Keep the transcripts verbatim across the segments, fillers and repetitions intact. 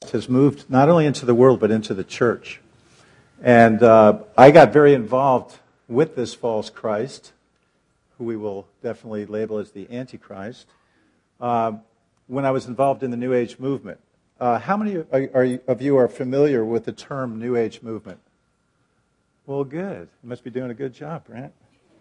Christ has moved not only into the world but into the church. And uh, I got very involved with this false Christ, who we will definitely label as the Antichrist, uh, when I was involved in the New Age movement. Uh, how many are, are you, of you are familiar with the term New Age movement? Well, good. You must be doing a good job, Brent.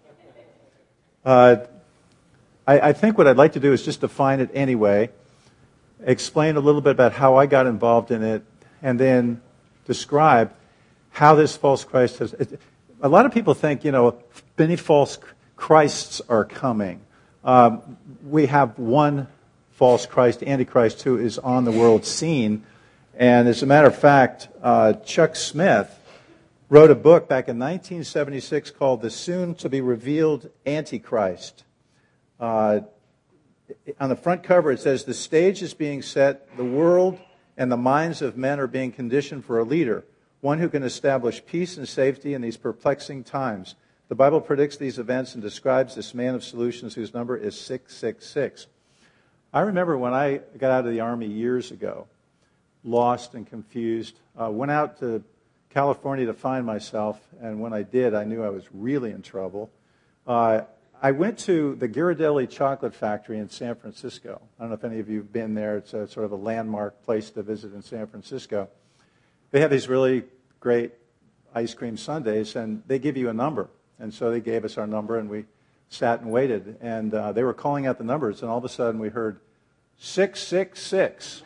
Uh, I, I think what I'd like to do is just define it anyway, explain a little bit about how I got involved in it, and then describe how this false Christ has... It, a lot of people think, you know, many false Christs are coming. Um, we have one false Christ, Antichrist, who is on the world scene. And as a matter of fact, uh, Chuck Smith wrote a book back in nineteen seventy-six called The Soon-to-be-Revealed Antichrist. Uh, on the front cover it says, the stage is being set, the world and the minds of men are being conditioned for a leader, one who can establish peace and safety in these perplexing times. The Bible predicts these events and describes this man of solutions whose number is six six six. I remember when I got out of the Army years ago, lost and confused, uh, went out to California to find myself, and when I did, I knew I was really in trouble. Uh, I went to the Ghirardelli Chocolate Factory in San Francisco. I don't know if any of you have been there. It's a, sort of a landmark place to visit in San Francisco. They have these really great ice cream sundaes, and they give you a number. And so they gave us our number, and we sat and waited. And uh, they were calling out the numbers, and all of a sudden we heard six six six.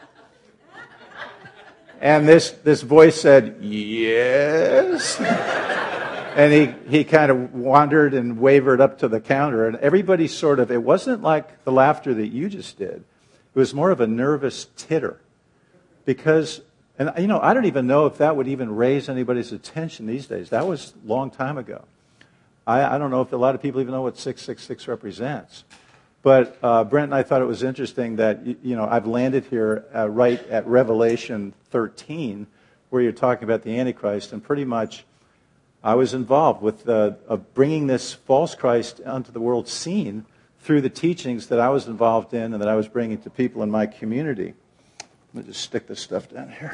And this, this voice said, yes. And he, he kind of wandered and wavered up to the counter. And everybody sort of, it wasn't like the laughter that you just did. It was more of a nervous titter. Because, and you know, I don't even know if that would even raise anybody's attention these days. That was a long time ago. I, I don't know if a lot of people even know what six six six represents. But uh, Brent and I thought it was interesting that, you know, I've landed here uh, right at Revelation thirteen, where you're talking about the Antichrist, and pretty much I was involved with uh, of bringing this false Christ onto the world scene through the teachings that I was involved in and that I was bringing to people in my community. Let me just stick this stuff down here.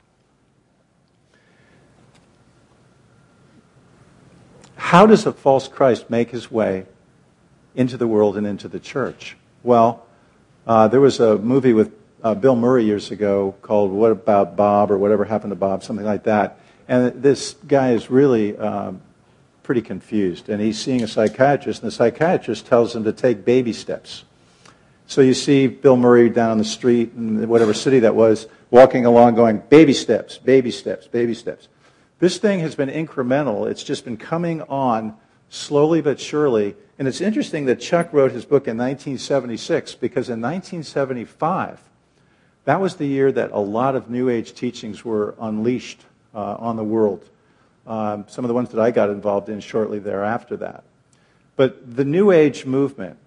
How does a false Christ make his way into the world and into the church? Well, uh, there was a movie with uh, Bill Murray years ago called What About Bob, or Whatever Happened to Bob, something like that. And this guy is really um, pretty confused. And he's seeing a psychiatrist, and the psychiatrist tells him to take baby steps. So you see Bill Murray down on the street in whatever city that was, walking along going, baby steps, baby steps, baby steps. This thing has been incremental. It's just been coming on slowly but surely. And it's interesting that Chuck wrote his book in nineteen seventy-six, because in nineteen seventy-five, that was the year that a lot of New Age teachings were unleashed uh, on the world. Um, some of the ones that I got involved in shortly thereafter that. But the New Age movement,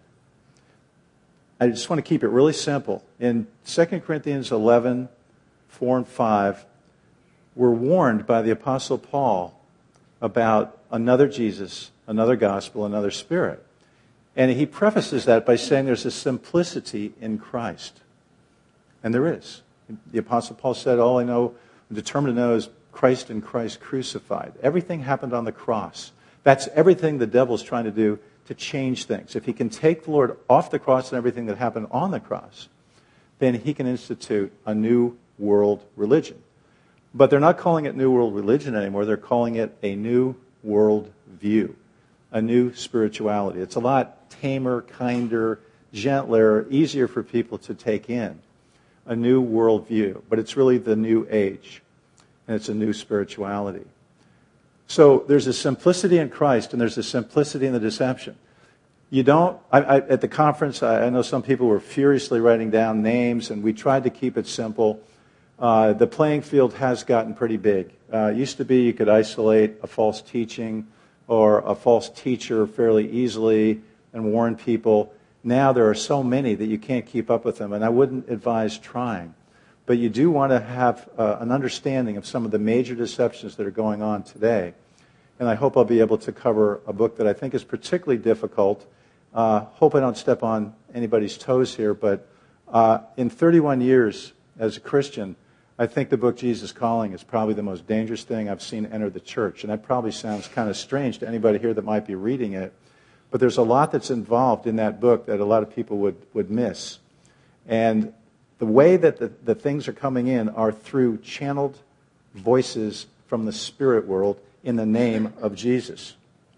I just want to keep it really simple. In Second Corinthians eleven, four and five, we're warned by the Apostle Paul about another Jesus, another gospel, another spirit. And he prefaces that by saying there's a simplicity in Christ. And there is. The Apostle Paul said, all I know, I'm determined to know is Christ and Christ crucified. Everything happened on the cross. That's everything the devil's trying to do to change things. If he can take the Lord off the cross and everything that happened on the cross, then he can institute a new world religion. But they're not calling it New World Religion anymore. They're calling it a New World View, a new spirituality. It's a lot tamer, kinder, gentler, easier for people to take in. A new world view. But it's really the new age. And it's a new spirituality. So there's a simplicity in Christ, and there's a simplicity in the deception. You don't, I, I, at the conference, I, I know some people were furiously writing down names, and we tried to keep it simple. Uh, the playing field has gotten pretty big. Uh, it used to be you could isolate a false teaching or a false teacher fairly easily and warn people. Now there are so many that you can't keep up with them, and I wouldn't advise trying. But you do want to have uh, an understanding of some of the major deceptions that are going on today. And I hope I'll be able to cover a book that I think is particularly difficult. Uh, hope I don't step on anybody's toes here, but uh, in thirty-one years as a Christian, I think the book Jesus Calling is probably the most dangerous thing I've seen enter the church. And that probably sounds kind of strange to anybody here that might be reading it. But there's a lot that's involved in that book that a lot of people would, would miss. And the way that the, the things are coming in are through channeled voices from the spirit world in the name of Jesus.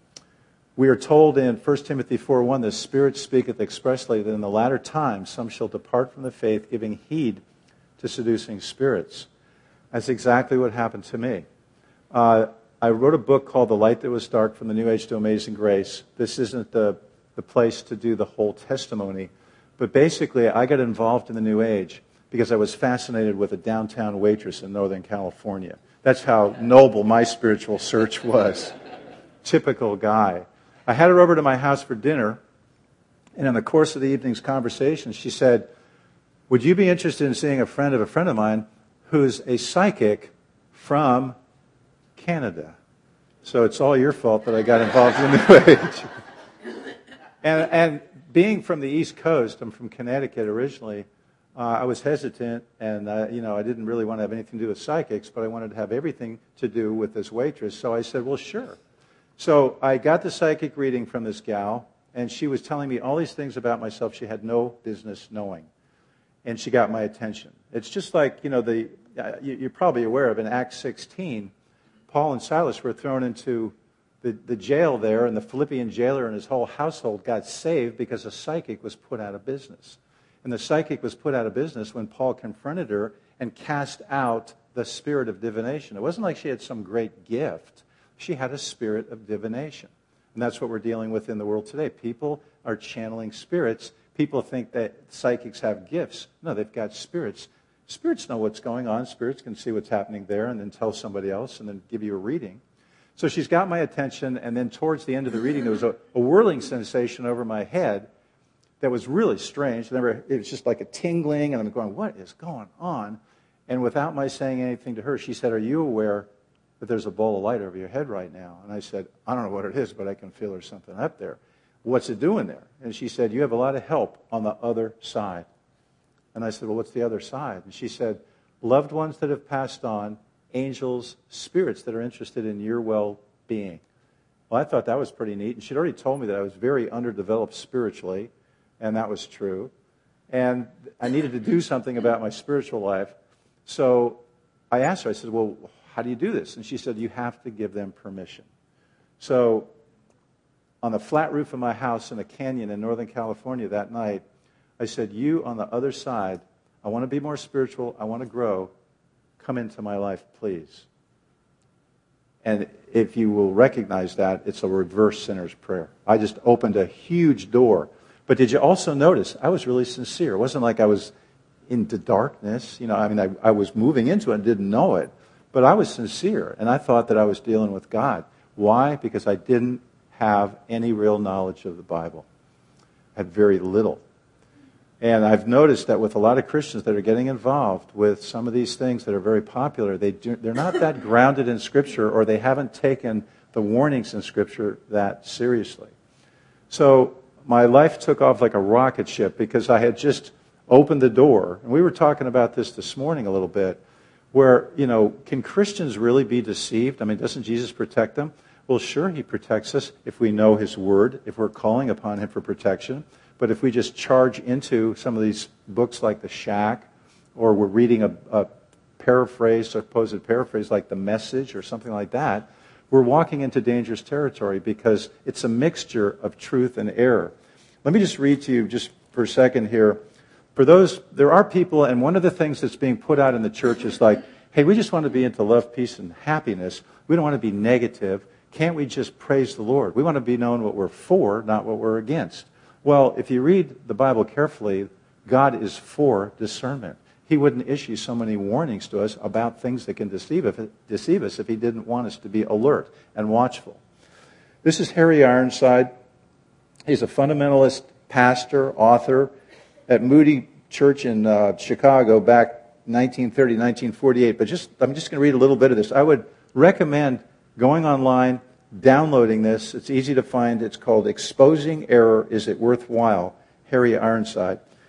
We are told in First Timothy four one, the Spirit speaketh expressly that in the latter times some shall depart from the faith, giving heed to seducing spirits. That's exactly what happened to me. Uh, I wrote a book called The Light That Was Dark, From the New Age to Amazing Grace. This isn't the, the place to do the whole testimony, but basically I got involved in the New Age because I was fascinated with a downtown waitress in Northern California. That's how noble my spiritual search was. Typical guy. I had her over to my house for dinner, and in the course of the evening's conversation, she said, would you be interested in seeing a friend of a friend of mine who's a psychic from Canada? So it's all your fault that I got involved in the New Age. And, and being from the East Coast, I'm from Connecticut originally, uh, I was hesitant, and uh, you know, I didn't really want to have anything to do with psychics, but I wanted to have everything to do with this waitress. So I said, well, sure. So I got the psychic reading from this gal, and she was telling me all these things about myself she had no business knowing. And she got my attention. It's just like, you know, the uh, you're probably aware of in Acts sixteen, Paul and Silas were thrown into the, the jail there, and the Philippian jailer and his whole household got saved because a psychic was put out of business. And the psychic was put out of business when Paul confronted her and cast out the spirit of divination. It wasn't like she had some great gift. She had a spirit of divination. And that's what we're dealing with in the world today. People are channeling spirits. People think that psychics have gifts. No, they've got spirits. Spirits know what's going on. Spirits can see what's happening there and then tell somebody else and then give you a reading. So she's got my attention, and then towards the end of the reading, there was a, a whirling sensation over my head that was really strange. It was just like a tingling, and I'm going, what is going on? And without my saying anything to her, she said, are you aware that there's a ball of light over your head right now? And I said, I don't know what it is, but I can feel there's something up there. What's it doing there? And she said, you have a lot of help on the other side. And I said, well, what's the other side? And she said, loved ones that have passed on, angels, spirits that are interested in your well-being. Well, I thought that was pretty neat. And she'd already told me that I was very underdeveloped spiritually, and that was true. And I needed to do something about my spiritual life. So I asked her, I said, well, how do you do this? And she said, you have to give them permission. So on the flat roof of my house in a canyon in Northern California that night, I said, you on the other side, I want to be more spiritual, I want to grow, come into my life, please. And if you will recognize that, it's a reverse sinner's prayer. I just opened a huge door. But did you also notice, I was really sincere. It wasn't like I was into darkness. You know, I mean, I, I was moving into it and didn't know it. But I was sincere, and I thought that I was dealing with God. Why? Because I didn't have any real knowledge of the Bible. I had very little. And I've noticed that with a lot of Christians that are getting involved with some of these things that are very popular, they do, they're not that grounded in Scripture, or they haven't taken the warnings in Scripture that seriously. So my life took off like a rocket ship because I had just opened the door. And we were talking about this this morning a little bit, where, you know, can Christians really be deceived? I mean, doesn't Jesus protect them? Well, sure, he protects us if we know his word, if we're calling upon him for protection. But if we just charge into some of these books like The Shack, or we're reading a, a paraphrase, supposed paraphrase like The Message or something like that, we're walking into dangerous territory because it's a mixture of truth and error. Let me just read to you just for a second here. For those, there are people, and one of the things that's being put out in the church is like, hey, we just want to be into love, peace, and happiness. We don't want to be negative. Can't we just praise the Lord? We want to be known what we're for, not what we're against. Well, if you read the Bible carefully, God is for discernment. He wouldn't issue so many warnings to us about things that can deceive us if he didn't want us to be alert and watchful. This is Harry Ironside. He's a fundamentalist pastor, author at Moody Church in uh, Chicago back nineteen thirty, nineteen forty-eight. But just I'm just going to read a little bit of this. I would recommend going online, downloading this. It's easy to find. It's called Exposing Error, Is It Worthwhile? Harry Ironside.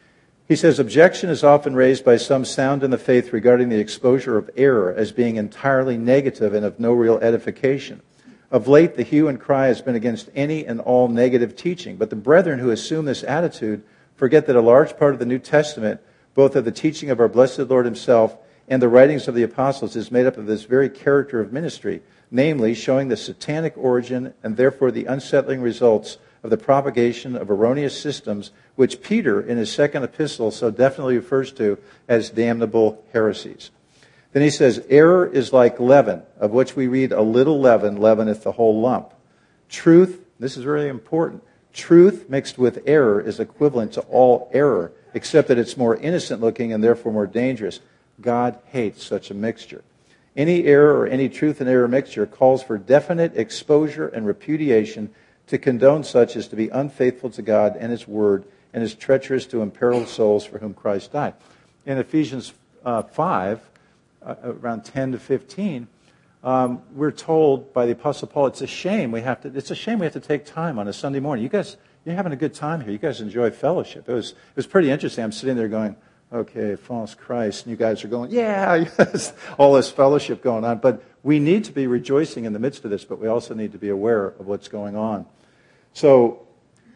He says, objection is often raised by some sound in the faith regarding the exposure of error as being entirely negative and of no real edification. Of late, the hue and cry has been against any and all negative teaching, but the brethren who assume this attitude forget that a large part of the New Testament, both of the teaching of our blessed Lord himself and the writings of the apostles, is made up of this very character of ministry, namely showing the satanic origin and therefore the unsettling results of the propagation of erroneous systems, which Peter, in his second epistle, so definitely refers to as damnable heresies. Then he says, error is like leaven, of which we read, a little leaven leaveneth the whole lump. Truth, this is really important, truth mixed with error is equivalent to all error, except that it's more innocent looking and therefore more dangerous. God hates such a mixture. Any error or any truth and error mixture calls for definite exposure and repudiation. To condone such is to be unfaithful to God and his word, and is treacherous to imperiled souls for whom Christ died. In Ephesians uh, five, uh, around ten to fifteen, um, we're told by the Apostle Paul, it's a shame we have to. It's a shame we have to take time on a Sunday morning. You guys, you're having a good time here. You guys enjoy fellowship. It was it was pretty interesting. I'm sitting there going, okay, false Christ, and you guys are going, yeah, yes, all this fellowship going on. But we need to be rejoicing in the midst of this, but we also need to be aware of what's going on. So,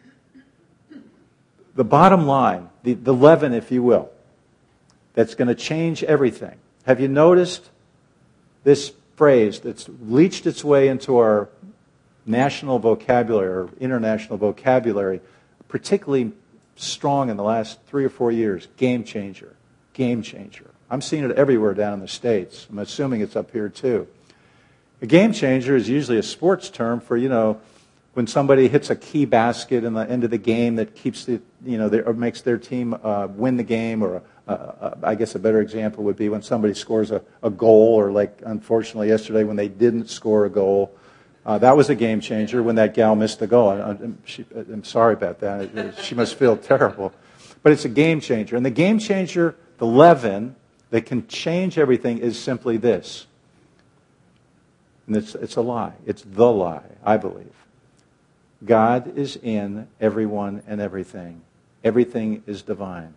the bottom line, the, the leaven, if you will, that's going to change everything. Have you noticed this phrase that's leached its way into our national vocabulary or international vocabulary, particularly strong in the last three or four years? Game changer. Game changer. I'm seeing it everywhere down in the States. I'm assuming it's up here too. A game changer is usually a sports term for, you know, when somebody hits a key basket in the end of the game that keeps the, you know, their, or makes their team uh, win the game, or uh, uh, I guess a better example would be when somebody scores a, a goal, or like unfortunately yesterday when they didn't score a goal. Uh, that was a game changer when that gal missed the goal. I, I'm, she, I'm sorry about that. She must feel terrible. But it's a game changer. And the game changer, the leaven that can change everything, is simply this. And it's, it's a lie. It's the lie, I believe. God is in everyone and everything. Everything is divine.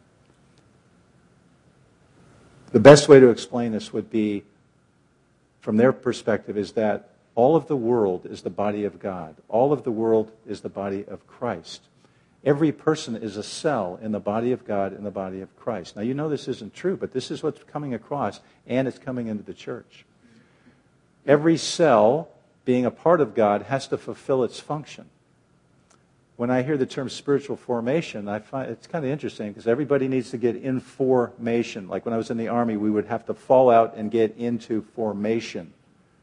The best way to explain this would be, from their perspective, is that all of the world is the body of God. All of the world is the body of Christ. Every person is a cell in the body of God and the body of Christ. Now, you know this isn't true, but this is what's coming across, and it's coming into the church. Every cell, being a part of God, has to fulfill its function. When I hear the term spiritual formation, I find it's kind of interesting because everybody needs to get in formation. Like when I was in the Army, we would have to fall out and get into formation.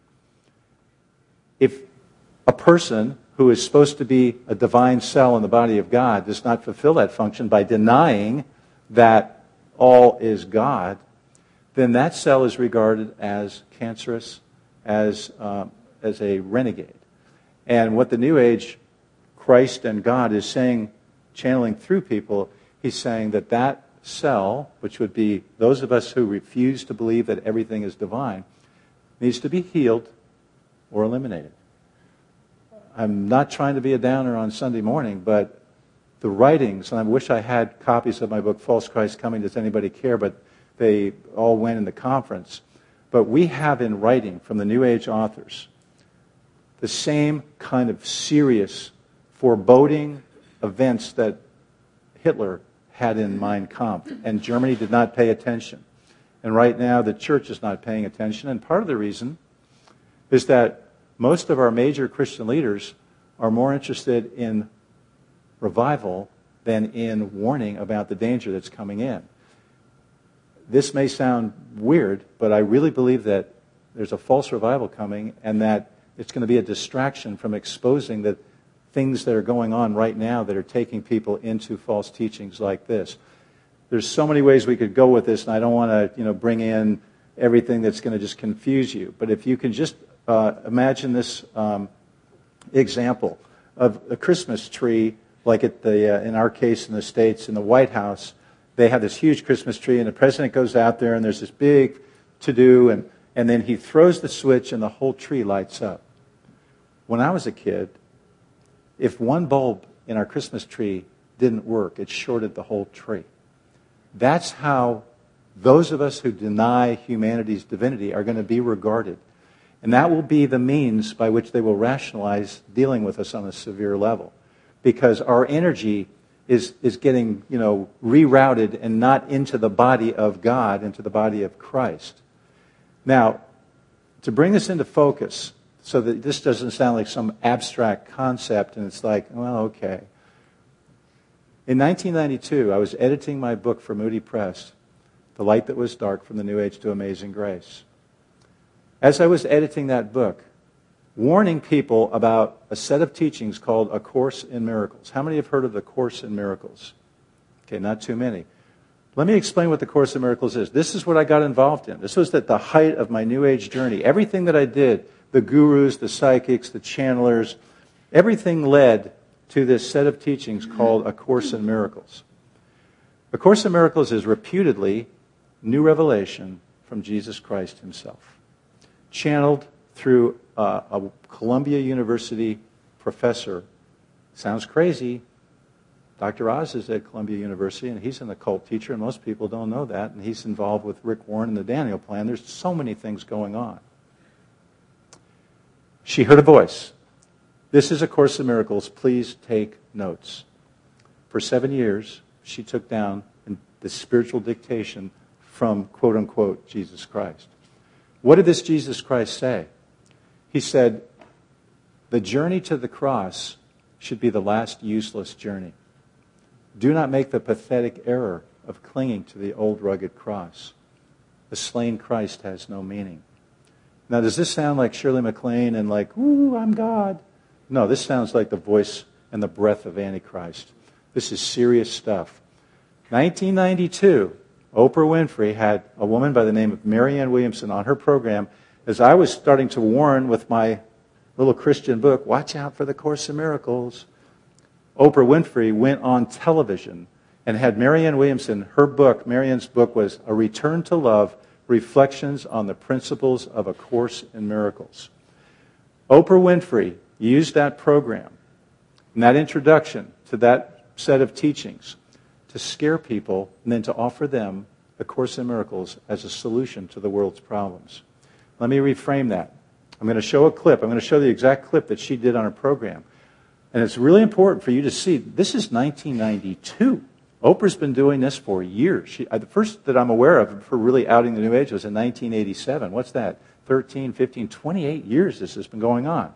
If a person who is supposed to be a divine cell in the body of God does not fulfill that function by denying that all is God, then that cell is regarded as cancerous, as, uh, as a renegade. And what the New Age Christ and God is saying, channeling through people, he's saying that that cell, which would be those of us who refuse to believe that everything is divine, needs to be healed or eliminated. I'm not trying to be a downer on Sunday morning, but the writings, and I wish I had copies of my book, False Christ Coming, Does Anybody Care? But they all went in the conference. But we have in writing from the New Age authors the same kind of serious foreboding events that Hitler had in Mein Kampf, and Germany did not pay attention. And right now the church is not paying attention, and part of the reason is that most of our major Christian leaders are more interested in revival than in warning about the danger that's coming in. This may sound weird, but I really believe that there's a false revival coming, and that it's going to be a distraction from exposing the things that are going on right now that are taking people into false teachings like this. There's so many ways we could go with this, and I don't want to, you know, bring in everything that's going to just confuse you. But if you can just uh, imagine this um, example of a Christmas tree, like at the, uh, in our case in the States, in the White House, they have this huge Christmas tree, and the president goes out there, and there's this big to-do, and, and then he throws the switch, and the whole tree lights up. When I was a kid, if one bulb in our Christmas tree didn't work, it shorted the whole tree. That's how those of us who deny humanity's divinity are going to be regarded. And that will be the means by which they will rationalize dealing with us on a severe level. Because our energy is, is getting, you know, rerouted and not into the body of God, into the body of Christ. Now, to bring this into focus, so that this doesn't sound like some abstract concept and it's like, well, okay. In nineteen ninety-two, I was editing my book for Moody Press, The Light That Was Dark, From the New Age to Amazing Grace. As I was editing that book, warning people about a set of teachings called A Course in Miracles. How many have heard of the Course in Miracles? Okay, not too many. Let me explain what the Course in Miracles is. This is what I got involved in. This was at the height of my New Age journey. Everything that I did, the gurus, the psychics, the channelers, everything led to this set of teachings called A Course in Miracles. A Course in Miracles is reputedly new revelation from Jesus Christ himself, channeled through uh, a Columbia University professor. Sounds crazy. Doctor Oz is at Columbia University, and he's an occult teacher, and most people don't know that, and he's involved with Rick Warren and the Daniel Plan. There's so many things going on. She heard a voice. This is A Course in Miracles. Please take notes. For seven years, she took down the spiritual dictation from, quote unquote, Jesus Christ. What did this Jesus Christ say? He said, the journey to the cross should be the last useless journey. Do not make the pathetic error of clinging to the old rugged cross. The slain Christ has no meaning. Now, does this sound like Shirley MacLaine and like, ooh, I'm God? No, this sounds like the voice and the breath of Antichrist. This is serious stuff. nineteen ninety-two, Oprah Winfrey had a woman by the name of Marianne Williamson on her program. As I was starting to warn with my little Christian book, watch out for the Course in Miracles, Oprah Winfrey went on television and had Marianne Williamson, her book, Marianne's book was A Return to Love, Reflections on the Principles of A Course in Miracles. Oprah Winfrey used that program and that introduction to that set of teachings to scare people and then to offer them A Course in Miracles as a solution to the world's problems. Let me reframe that. I'm going to show a clip. I'm going to show the exact clip that she did on her program. And it's really important for you to see, this is nineteen ninety-two. Oprah's been doing this for years. She, the first that I'm aware of for really outing the New Age was in nineteen eighty-seven. What's that? thirteen, fifteen, twenty-eight years this has been going on.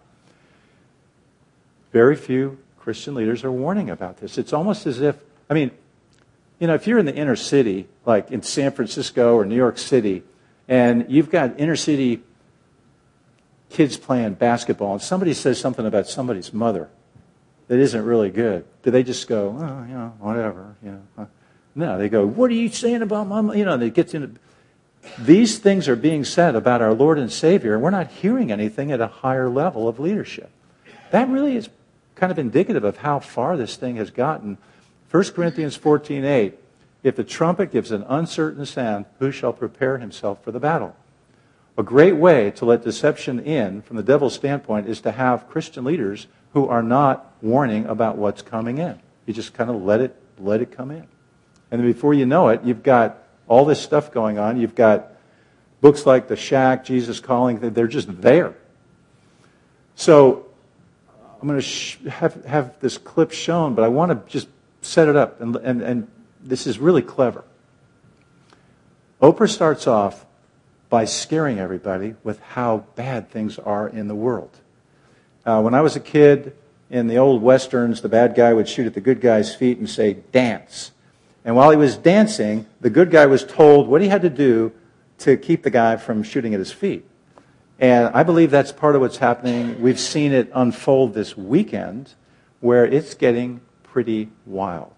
Very few Christian leaders are warning about this. It's almost as if, I mean, you know, if you're in the inner city, like in San Francisco or New York City, and you've got inner city kids playing basketball, and somebody says something about somebody's mother that isn't really good, do they just go, oh, you know, whatever, you know? No, they go, what are you saying about my mother? You know, and it gets into... These things are being said about our Lord and Savior, and we're not hearing anything at a higher level of leadership. That really is kind of indicative of how far this thing has gotten. First Corinthians fourteen eight, if the trumpet gives an uncertain sound, who shall prepare himself for the battle? A great way to let deception in from the devil's standpoint is to have Christian leaders who are not warning about what's coming in. You just kind of let it let it come in. And then before you know it, you've got all this stuff going on. You've got books like The Shack, Jesus Calling. They're just there. So I'm going to sh- have, have this clip shown, but I want to just set it up. And, and, and this is really clever. Oprah starts off by scaring everybody with how bad things are in the world. Uh, when I was a kid, in the old westerns, the bad guy would shoot at the good guy's feet and say, dance. And while he was dancing, the good guy was told what he had to do to keep the guy from shooting at his feet. And I believe that's part of what's happening. We've seen it unfold this weekend, where it's getting pretty wild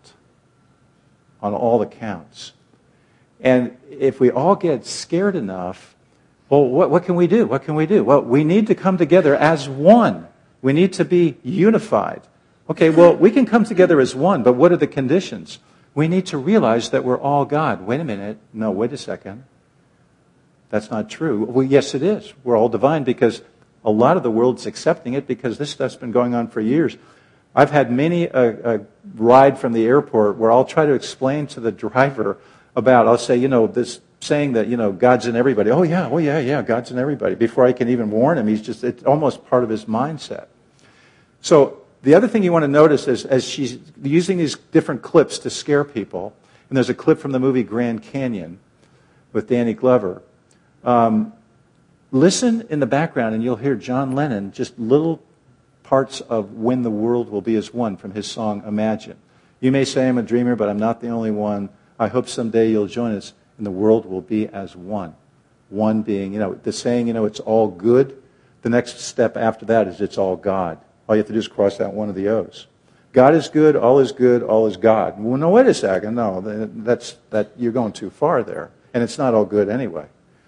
on all accounts. And if we all get scared enough, well, what, what can we do? What can we do? Well, we need to come together as one. We need to be unified. Okay, well, we can come together as one, but what are the conditions? We need to realize that we're all God. Wait a minute. No, wait a second. That's not true. Well, yes, it is. We're all divine because a lot of the world's accepting it because this stuff's been going on for years. I've had many a, a ride from the airport where I'll try to explain to the driver about, I'll say, you know, this saying that, you know, God's in everybody. Oh, yeah, oh, yeah, yeah, God's in everybody. Before I can even warn him, he's just, it's almost part of his mindset. So the other thing you want to notice is as she's using these different clips to scare people, and there's a clip from the movie Grand Canyon with Danny Glover, um, listen in the background and you'll hear John Lennon, just little parts of When the World Will Be As One from his song Imagine. You may say I'm a dreamer, but I'm not the only one. I hope someday you'll join us and the world will be as one. One being, you know, the saying, you know, it's all good. The next step after that is it's all God. All you have to do is cross out one of the O's. God is good, all is good, all is God. Well, no, wait a second. No, that's, that, you're going too far there. And it's not all good anyway.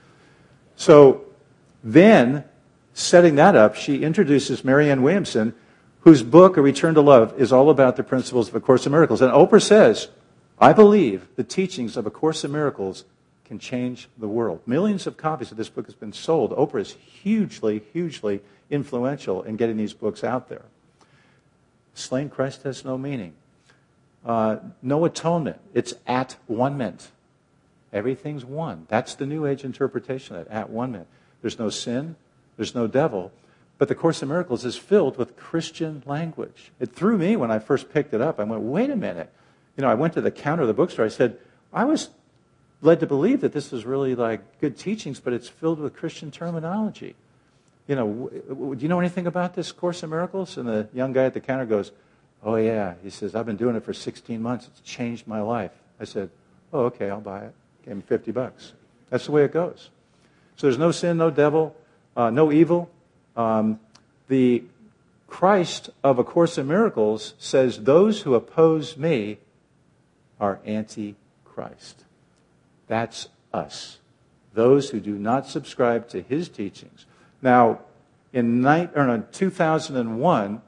So then, setting that up, she introduces Marianne Williamson, whose book, A Return to Love, is all about the principles of A Course in Miracles. And Oprah says, I believe the teachings of A Course in Miracles can change the world. Millions of copies of this book has been sold. Oprah is hugely, hugely influential in getting these books out there. Slain Christ has no meaning. Uh, no atonement. It's at one-ment. Everything's one. That's the New Age interpretation of that, at one-ment. There's no sin. There's no devil. But the Course in Miracles is filled with Christian language. It threw me when I first picked it up. I went, wait a minute. You know, I went to the counter of the bookstore. I said, I was led to believe that this was really like good teachings, but it's filled with Christian terminology. You know, w- w- do you know anything about this Course in Miracles? And the young guy at the counter goes, oh yeah. He says, I've been doing it for sixteen months. It's changed my life. I said, oh, okay, I'll buy it. Gave him fifty bucks. That's the way it goes. So there's no sin, no devil, uh, no evil. Um, the Christ of A Course in Miracles says, those who oppose me are anti-Christ. That's us. Those who do not subscribe to his teachings. Now, in, ni- or no, two thousand one,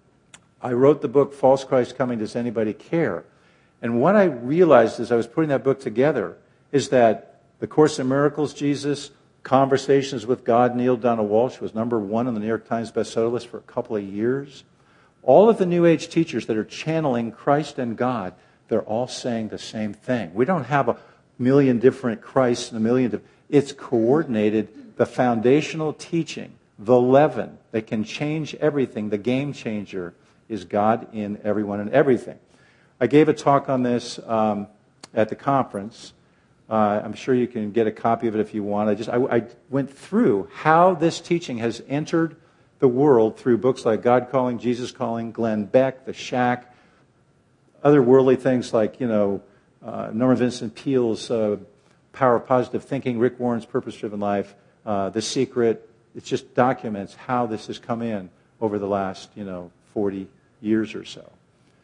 I wrote the book, False Christ Coming, Does Anybody Care? And what I realized as I was putting that book together is that the Course in Miracles, Jesus, Conversations with God, Neil Donald Walsh, was number one on the New York Times bestseller list for a couple of years. All of the New Age teachers that are channeling Christ and God, they're all saying the same thing. We don't have a million different Christs and a million different... It's coordinated. The foundational teaching, the leaven that can change everything, the game changer, is God in everyone and everything. I gave a talk on this um, at the conference. Uh, I'm sure you can get a copy of it if you want. I just I, I went through how this teaching has entered the world through books like God Calling, Jesus Calling, Glenn Beck, The Shack, other worldly things like, you know, uh, Norman Vincent Peale's uh, Power of Positive Thinking, Rick Warren's Purpose-Driven Life, uh, The Secret. It just documents how this has come in over the last, you know, forty years or so.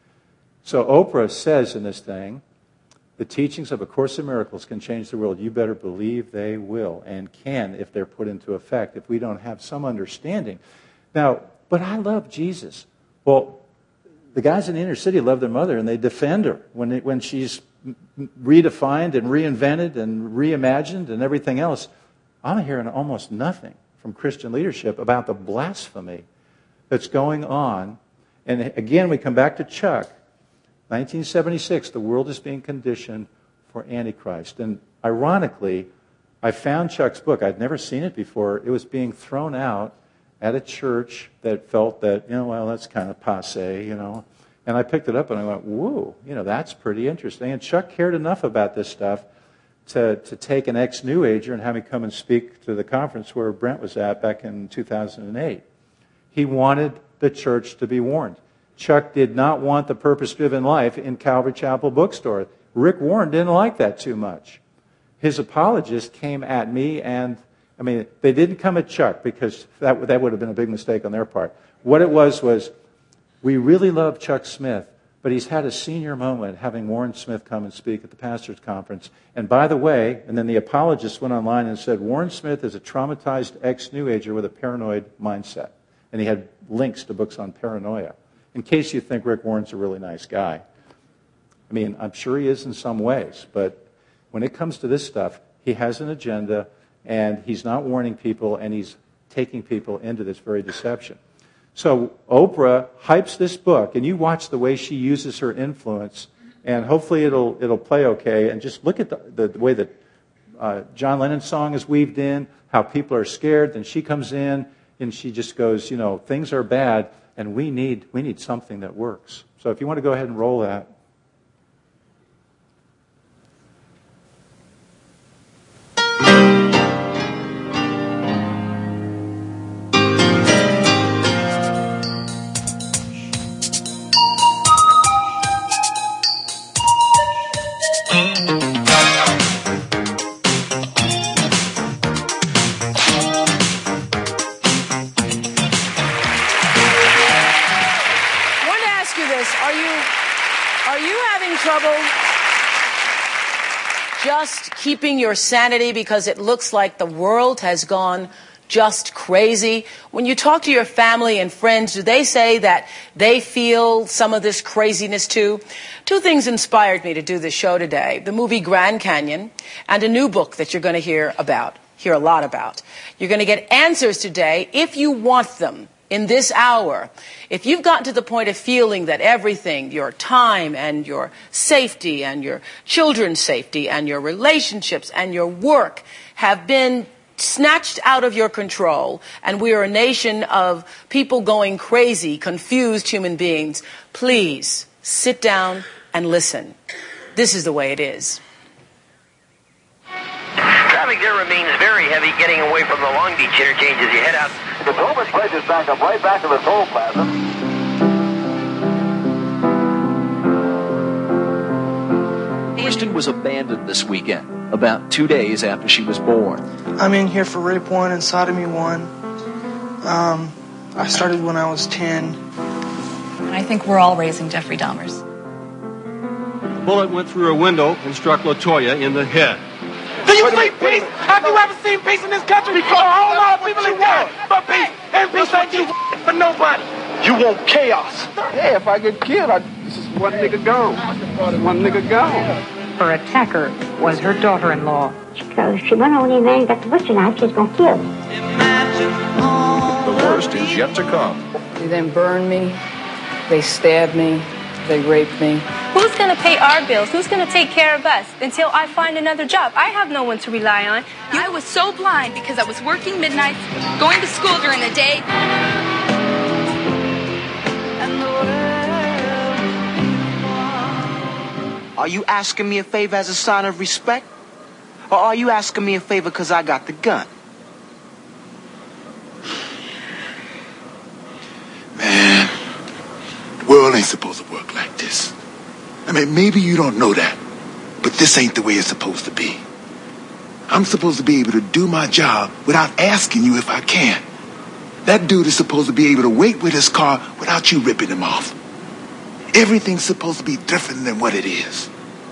So Oprah says in this thing, the teachings of A Course in Miracles can change the world. You better believe they will and can if they're put into effect, if we don't have some understanding. Now, but I love Jesus. Well, the guys in the inner city love their mother and they defend her when it, when she's redefined and reinvented and reimagined and everything else. I'm hearing almost nothing from Christian leadership about the blasphemy that's going on. And again, we come back to Chuck. nineteen seventy-six, the world is being conditioned for Antichrist. And ironically, I found Chuck's book. I'd never seen it before. It was being thrown out at a church that felt that, you know, well, that's kind of passé, you know. And I picked it up and I went, whoa, you know, that's pretty interesting. And Chuck cared enough about this stuff to, to take an ex-New Ager and have me come and speak to the conference where Brent was at back in two thousand eight. He wanted the church to be warned. Chuck did not want the purpose-driven life in Calvary Chapel bookstore. Rick Warren didn't like that too much. His apologists came at me and, I mean, they didn't come at Chuck because that, that would have been a big mistake on their part. What it was was, we really love Chuck Smith, but he's had a senior moment having Warren Smith come and speak at the pastor's conference. And by the way, and then the apologists went online and said, Warren Smith is a traumatized ex-New Ager with a paranoid mindset. And he had links to books on paranoia. In case you think Rick Warren's a really nice guy. I mean, I'm sure he is in some ways, but when it comes to this stuff, he has an agenda, and he's not warning people, and he's taking people into this very deception. So Oprah hypes this book, and you watch the way she uses her influence And hopefully it'll it'll play okay. And just look at the, the way that uh, John Lennon's song is weaved in, how people are scared. Then she comes in and she just goes, you know, things are bad, and we need we need something that works. So if you want to go ahead and roll that. Just keeping your sanity because it looks like the world has gone just crazy? When you talk to your family and friends, do they say that they feel some of this craziness too? Two things inspired me to do this show today. The movie Grand Canyon and a new book that you're going to hear about, hear a lot about. You're going to get answers today if you want them. In this hour, if you've gotten to the point of feeling that everything, your time and your safety and your children's safety and your relationships and your work have been snatched out of your control, and we are a nation of people going crazy, confused human beings, please sit down and listen. This is the way it is. Traffic there remains very heavy getting away from the Long Beach interchange as you head out. The Thomas Bridge is back up right back to the toll plaza. Kristen was abandoned this weekend, about two days after she was born. I'm in here for rape one and sodomy one. Um, I started when I was ten. I think we're all raising Jeffrey Dahmers. The bullet went through a window and struck LaToya in the head. Do you see peace? Have you ever seen peace in this country? Because all our people in God for peace. And peace ain't you for nobody. You want chaos. Hey, if I get killed, I, this is one nigga gone. One nigga gone. Her attacker was her daughter-in-law. So if she went on in there and got the butcher knife, she was going to kill him. The worst is yet to come. They then burned me. They stabbed me. They raped me. Who's going to pay our bills? Who's going to take care of us until I find another job? I have no one to rely on. I was so blind because I was working midnights, going to school during the day. Are you asking me a favor as a sign of respect? Or are you asking me a favor because I got the gun? Man, the world ain't supposed to work like this. I mean, maybe you don't know that, but this ain't the way it's supposed to be. I'm supposed to be able to do my job without asking you if I can. That dude is supposed to be able to wait with his car without you ripping him off. Everything's supposed to be different than what it is.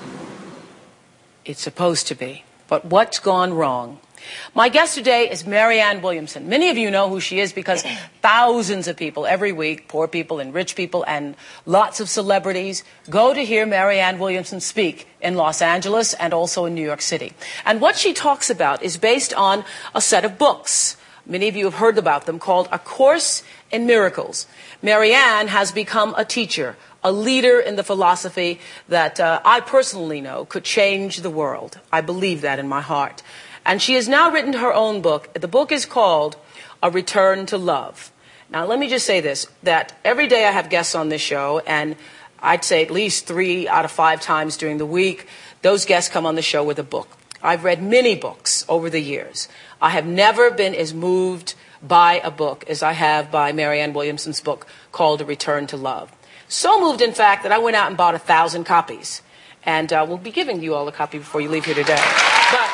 It's supposed to be. But what's gone wrong? My guest today is Marianne Williamson. Many of you know who she is because thousands of people every week, poor people and rich people and lots of celebrities, go to hear Marianne Williamson speak in Los Angeles and also in New York City. And what she talks about is based on a set of books. Many of you have heard about them, called A Course in Miracles. Marianne has become a teacher, a leader in the philosophy that uh, I personally know could change the world. I believe that in my heart. And she has now written her own book. The book is called A Return to Love. Now, let me just say this, that every day I have guests on this show, and I'd say at least three out of five times during the week, those guests come on the show with a book. I've read many books over the years. I have never been as moved by a book as I have by Marianne Williamson's book called A Return to Love. So moved, in fact, that I went out and bought a thousand copies. And uh, we'll be giving you all a copy before you leave here today. But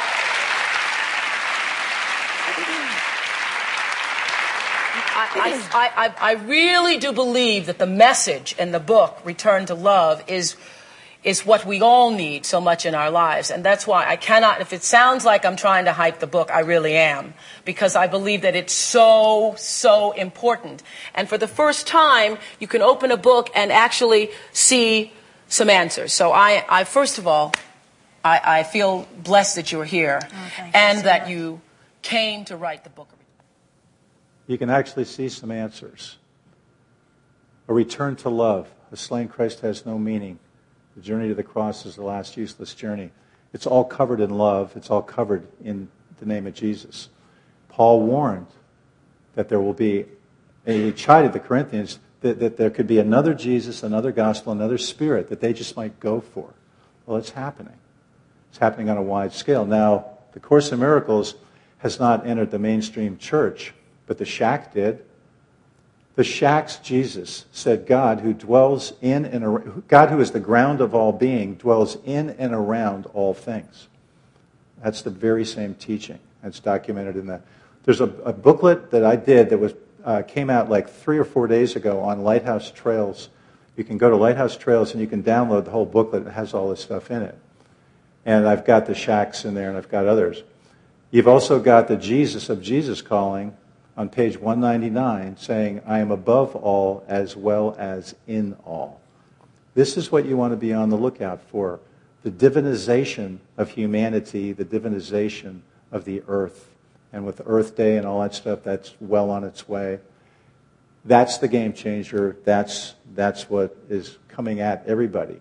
I, I, I, I really do believe that the message in the book, Return to Love, is is what we all need so much in our lives. And that's why I cannot, if it sounds like I'm trying to hype the book, I really am. Because I believe that it's so, so important. And for the first time, you can open a book and actually see some answers. So I, I first of all, I, I feel blessed that you're here. Oh, and so that much. You came to write the book. You can actually see some answers. A return to love. A slain Christ has no meaning. The journey to the cross is the last useless journey. It's all covered in love. It's all covered in the name of Jesus. Paul warned that there will be, he chided the Corinthians, that, that there could be another Jesus, another gospel, another spirit that they just might go for. Well, it's happening. It's happening on a wide scale. Now, the Course in Miracles has not entered the mainstream church, but the Shack did. The Shack's Jesus said, God who dwells in and around, God who is the ground of all being, dwells in and around all things. That's the very same teaching. That's documented in that. There's a, a booklet that I did that was uh, came out like three or four days ago on Lighthouse Trails. You can go to Lighthouse Trails and you can download the whole booklet. It has all this stuff in it. And I've got the Shacks in there and I've got others. You've also got the Jesus of Jesus Calling on page one ninety-nine saying, I am above all as well as in all. This is what you want to be on the lookout for. The divinization of humanity, the divinization of the earth. And with Earth Day and all that stuff, that's well on its way. That's the game changer. That's, that's what is coming at everybody.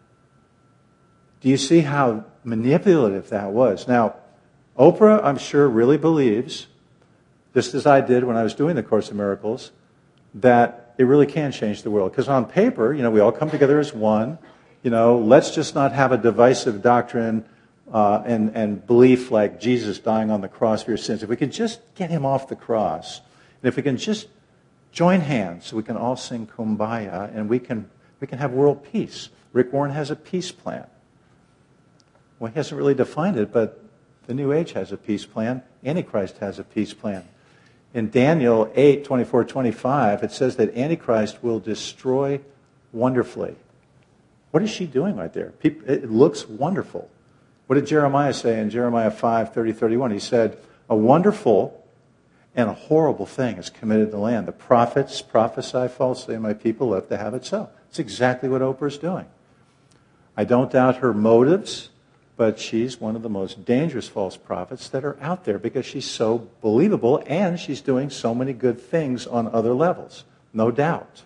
Do you see how manipulative that was? Now, Oprah, I'm sure, really believes, just as I did when I was doing the Course in Miracles, that it really can change the world. Because on paper, you know, we all come together as one. You know, let's just not have a divisive doctrine uh, and, and belief like Jesus dying on the cross for your sins. If we can just get him off the cross, and if we can just join hands so we can all sing Kumbaya, and we can, we can have world peace. Rick Warren has a peace plan. Well, he hasn't really defined it, but the New Age has a peace plan. Antichrist has a peace plan. In Daniel eight, twenty-four, twenty-five, it says that Antichrist will destroy wonderfully. What is she doing right there? It looks wonderful. What did Jeremiah say in Jeremiah five, thirty, thirty-one? He said, a wonderful and a horrible thing is committed in the land. The prophets prophesy falsely, and my people left to have it so. It's exactly what Oprah's doing. I don't doubt her motives, but she's one of the most dangerous false prophets that are out there because she's so believable and she's doing so many good things on other levels. No doubt.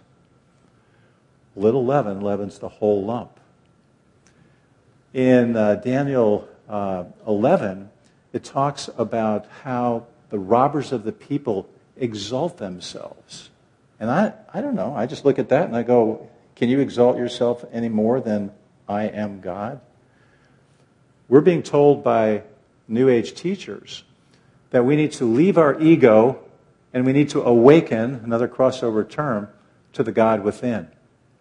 Little leaven leavens the whole lump. In uh, Daniel uh, eleven, it talks about how the robbers of the people exalt themselves. And I, I don't know, I just look at that and I go, can you exalt yourself any more than I am God? We're being told by New Age teachers that we need to leave our ego and we need to awaken, another crossover term, to the God within.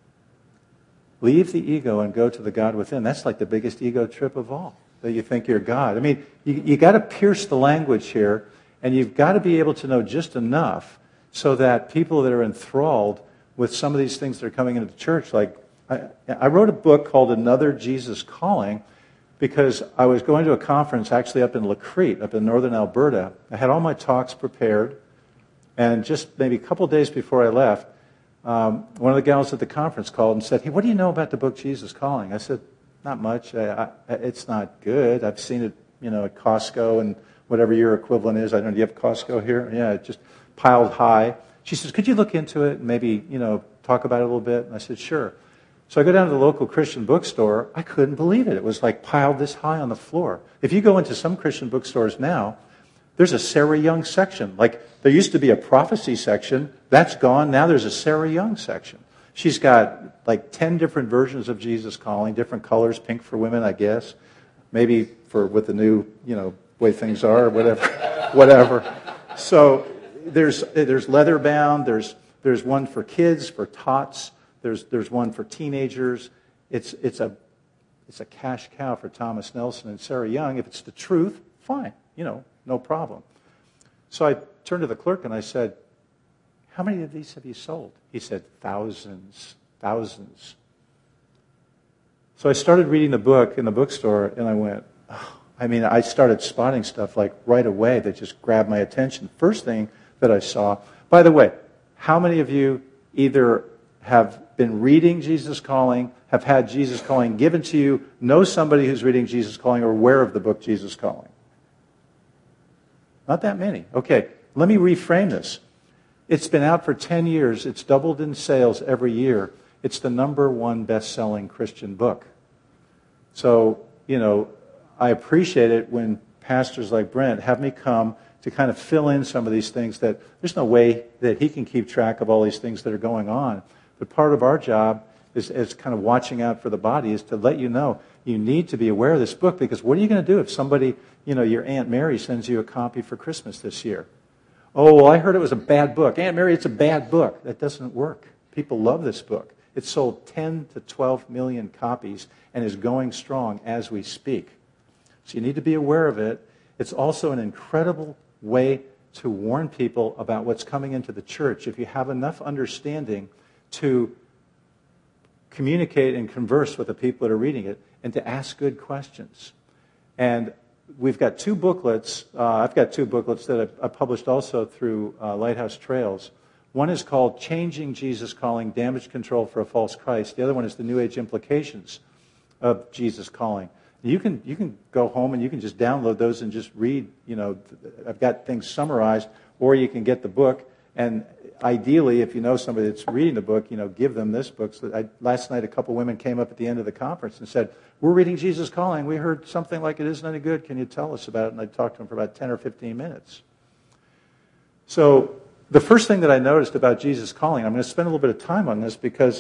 Leave the ego and go to the God within. That's like the biggest ego trip of all, that you think you're God. I mean, you, you got to pierce the language here, and you've got to be able to know just enough so that people that are enthralled with some of these things that are coming into the church, like, I, I wrote a book called Another Jesus Calling, because I was going to a conference actually up in Lacrete, up in northern Alberta. I had all my talks prepared, and just maybe a couple of days before I left, um, one of the gals at the conference called and said, hey, what do you know about the book Jesus Calling? I said, not much. I, I, it's not good. I've seen it, you know, at Costco and whatever your equivalent is. I don't know, do you have Costco here? Yeah, it just piled high. She says, could you look into it and maybe, you know, talk about it a little bit? And I said, sure. So I go down to the local Christian bookstore. I couldn't believe it. It was like piled this high on the floor. If you go into some Christian bookstores now, there's a Sarah Young section. Like, there used to be a prophecy section. That's gone. Now there's a Sarah Young section. She's got like ten different versions of Jesus Calling, different colors, pink for women, I guess. Maybe for with the new, you know, way things are, or whatever. whatever. So there's there's leather bound. There's there's one for kids, for tots. There's there's one for teenagers. It's it's a it's a cash cow for Thomas Nelson and Sarah Young. If it's the truth, fine, you know, no problem. So I turned to the clerk and I said, how many of these have you sold? He said, thousands, thousands. So I started reading the book in the bookstore and I went, oh. I mean, I started spotting stuff like right away that just grabbed my attention. First thing that I saw, by the way, how many of you either have been reading Jesus Calling, have had Jesus Calling given to you, know somebody who's reading Jesus Calling, or aware of the book Jesus Calling? Not that many. Okay, let me reframe this. It's been out for ten years. It's doubled in sales every year. It's the number one best-selling Christian book. So, you know, I appreciate it when pastors like Brent have me come to kind of fill in some of these things that there's no way that he can keep track of all these things that are going on. But part of our job is, is kind of watching out for the body, is to let you know you need to be aware of this book, because what are you going to do if somebody, you know, your Aunt Mary sends you a copy for Christmas this year? Oh, well, I heard it was a bad book. Aunt Mary, it's a bad book. That doesn't work. People love this book. It's sold ten to twelve million copies and is going strong as we speak. So you need to be aware of it. It's also an incredible way to warn people about what's coming into the church. If you have enough understanding to communicate and converse with the people that are reading it and to ask good questions. And we've got two booklets. Uh, I've got two booklets that I, I published also through uh, Lighthouse Trails. One is called Changing Jesus Calling, Damage Control for a False Christ. The other one is The New Age Implications of Jesus Calling. You can you can go home and you can just download those and just read. You know, I've got things summarized, or you can get the book. And ideally, if you know somebody that's reading the book, you know, give them this book. So I, last night, a couple women came up at the end of the conference and said, "We're reading Jesus Calling. We heard something like it isn't any good. Can you tell us about it?" And I talked to them for about ten or fifteen minutes. So the first thing that I noticed about Jesus Calling, I'm going to spend a little bit of time on this because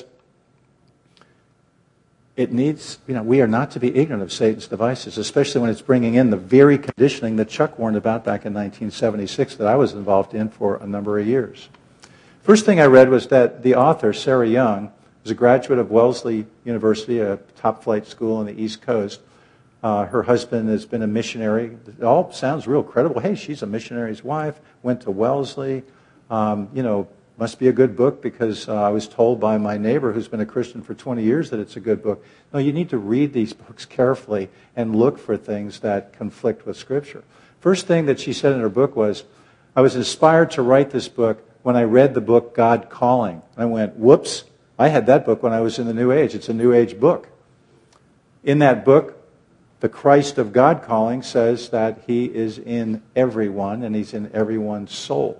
it needs, you know, we are not to be ignorant of Satan's devices, especially when it's bringing in the very conditioning that Chuck warned about back in nineteen seventy-six that I was involved in for a number of years. First thing I read was that the author, Sarah Young, was a graduate of Wellesley University, a top-flight school on the East Coast. Uh, her husband has been a missionary. It all sounds real credible. Hey, she's a missionary's wife, went to Wellesley. Um, you know, must be a good book because uh, I was told by my neighbor who's been a Christian for twenty years that it's a good book. No, you need to read these books carefully and look for things that conflict with Scripture. First thing that she said in her book was, I was inspired to write this book when I read the book God Calling. And I went, whoops, I had that book when I was in the New Age. It's a New Age book. In that book, the Christ of God Calling says that he is in everyone and he's in everyone's soul.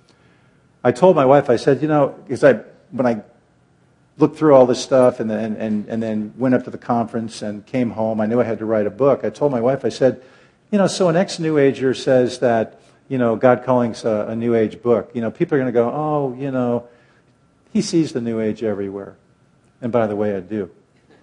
I told my wife, I said, you know, because I, when I looked through all this stuff and then, and, and then went up to the conference and came home, I knew I had to write a book. I told my wife, I said, you know, so an ex-New Ager says that, you know, God Calling's a, a New Age book. You know, people are going to go, oh, you know, he sees the New Age everywhere. And by the way, I do.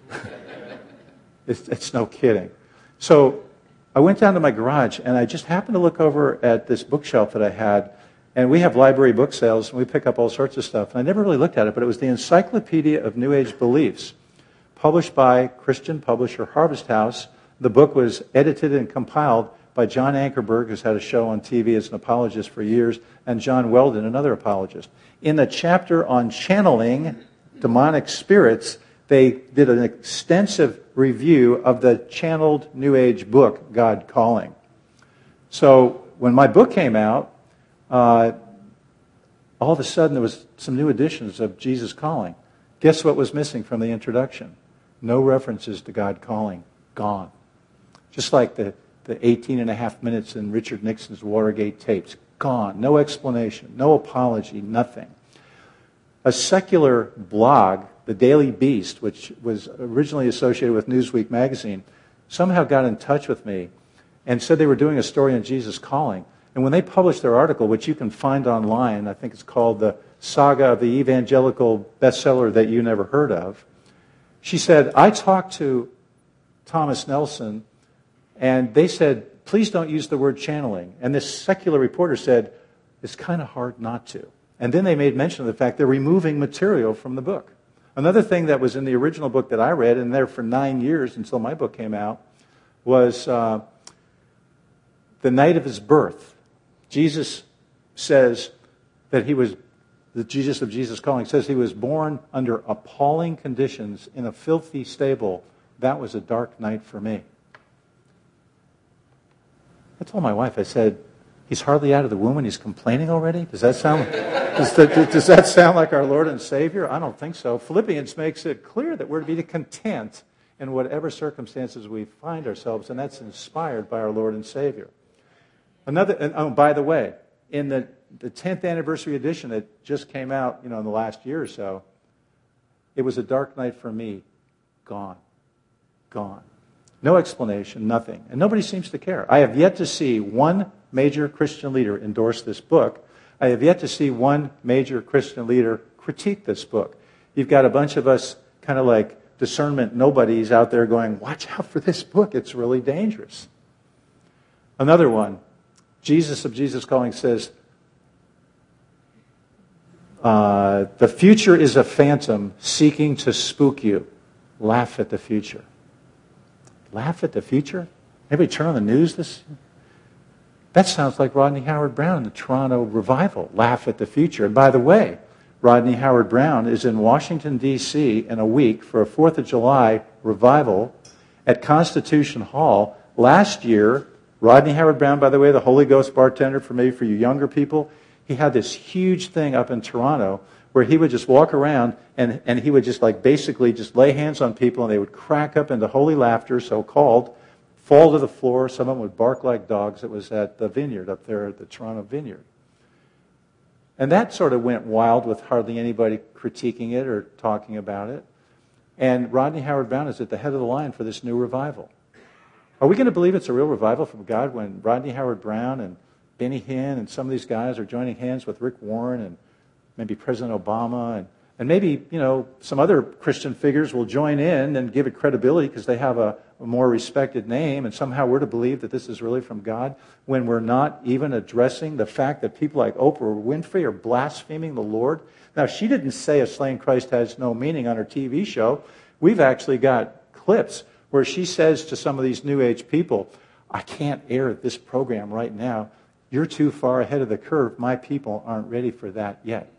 it's, it's no kidding. So I went down to my garage and I just happened to look over at this bookshelf that I had. And we have library book sales, and we pick up all sorts of stuff. And I never really looked at it, but it was the Encyclopedia of New Age Beliefs, published by Christian publisher Harvest House. The book was edited and compiled by John Ankerberg, who's had a show on T V as an apologist for years, and John Weldon, another apologist. In the chapter on channeling demonic spirits, they did an extensive review of the channeled New Age book, God Calling. So when my book came out, Uh, all of a sudden there was some new editions of Jesus Calling. Guess what was missing from the introduction? No references to God Calling. Gone. Just like the, the eighteen and a half minutes in Richard Nixon's Watergate tapes. Gone. No explanation. No apology. Nothing. A secular blog, the Daily Beast, which was originally associated with Newsweek magazine, somehow got in touch with me and said they were doing a story on Jesus Calling. And when they published their article, which you can find online, I think it's called The Saga of the Evangelical Bestseller That You Never Heard Of, she said, I talked to Thomas Nelson, and they said, please don't use the word channeling. And this secular reporter said, it's kind of hard not to. And then they made mention of the fact they're removing material from the book. Another thing that was in the original book that I read, and there for nine years until my book came out, was uh, the night of his birth. Jesus says that he was, the Jesus of Jesus Calling says he was born under appalling conditions in a filthy stable. That was a dark night for me. I told my wife, I said, he's hardly out of the womb and he's complaining already? Does that sound, does, that, does that sound like our Lord and Savior? I don't think so. Philippians makes it clear that we're to be content in whatever circumstances we find ourselves, and that's inspired by our Lord and Savior. Another, and oh, by the way, in the, the tenth anniversary edition that just came out, you know, in the last year or so, it was a dark night for me. Gone. Gone. No explanation, nothing. And nobody seems to care. I have yet to see one major Christian leader endorse this book. I have yet to see one major Christian leader critique this book. You've got a bunch of us kind of like discernment nobodies out there going, watch out for this book. It's really dangerous. Another one, Jesus of Jesus Calling says, uh, the future is a phantom seeking to spook you. Laugh at the future. Laugh at the future? Anybody turn on the news this? That sounds like Rodney Howard-Browne in the Toronto Revival. Laugh at the future. And by the way, Rodney Howard-Browne is in Washington, D C in a week for a fourth of July revival at Constitution Hall. Last year, Rodney Howard-Browne, by the way, the Holy Ghost bartender for maybe for you younger people, he had this huge thing up in Toronto where he would just walk around and, and he would just like basically just lay hands on people and they would crack up into holy laughter, so-called, fall to the floor. Some of them would bark like dogs. It was at the Vineyard up there at the Toronto Vineyard. And that sort of went wild with hardly anybody critiquing it or talking about it. And Rodney Howard-Browne is at the head of the line for this new revival. Are we going to believe it's a real revival from God when Rodney Howard-Browne and Benny Hinn and some of these guys are joining hands with Rick Warren and maybe President Obama and, and maybe, you know, some other Christian figures will join in and give it credibility because they have a, a more respected name, and somehow we're to believe that this is really from God when we're not even addressing the fact that people like Oprah Winfrey are blaspheming the Lord. Now, she didn't say a slain Christ has no meaning on her T V show. We've actually got clips where she says to some of these New Age people, I can't air this program right now. You're too far ahead of the curve. My people aren't ready for that yet.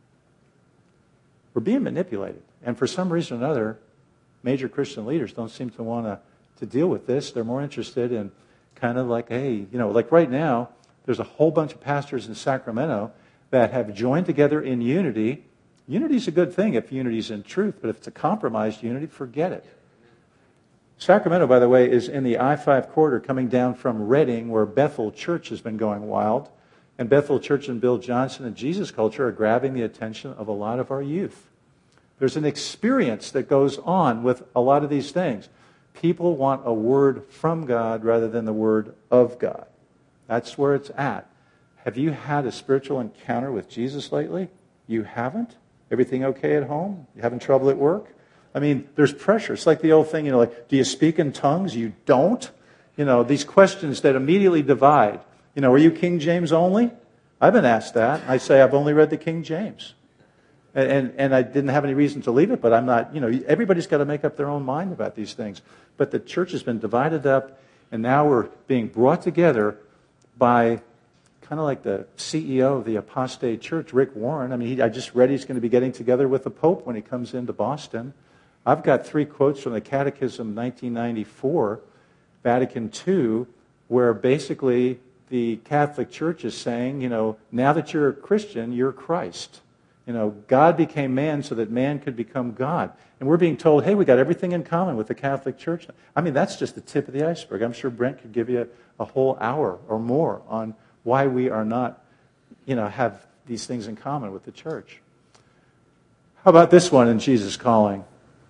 We're being manipulated. And for some reason or another, major Christian leaders don't seem to want to, to deal with this. They're more interested in kind of like, hey, you know, like right now, there's a whole bunch of pastors in Sacramento that have joined together in unity. Unity is a good thing if unity is in truth, but if it's a compromised unity, forget it. Sacramento, by the way, is in the I five corridor coming down from Redding, where Bethel Church has been going wild. And Bethel Church and Bill Johnson and Jesus Culture are grabbing the attention of a lot of our youth. There's an experience that goes on with a lot of these things. People want a word from God rather than the word of God. That's where it's at. Have you had a spiritual encounter with Jesus lately? You haven't? Everything okay at home? You having trouble at work? I mean, there's pressure. It's like the old thing, you know, like, do you speak in tongues? You don't? You know, these questions that immediately divide. You know, are you King James only? I've been asked that. I say I've only read the King James. And, and, and I didn't have any reason to leave it, but I'm not, you know, everybody's got to make up their own mind about these things. But the church has been divided up, and now we're being brought together by kind of like the C E O of the apostate church, Rick Warren. I mean, he, I just read he's going to be getting together with the Pope when he comes into Boston. I've got three quotes from the Catechism nineteen ninety-four, Vatican Two, where basically the Catholic Church is saying, you know, now that you're a Christian, you're Christ. You know, God became man so that man could become God. And we're being told, hey, we got everything in common with the Catholic Church. I mean, that's just the tip of the iceberg. I'm sure Brent could give you a, a whole hour or more on why we are not, you know, have these things in common with the church. How about this one in Jesus Calling?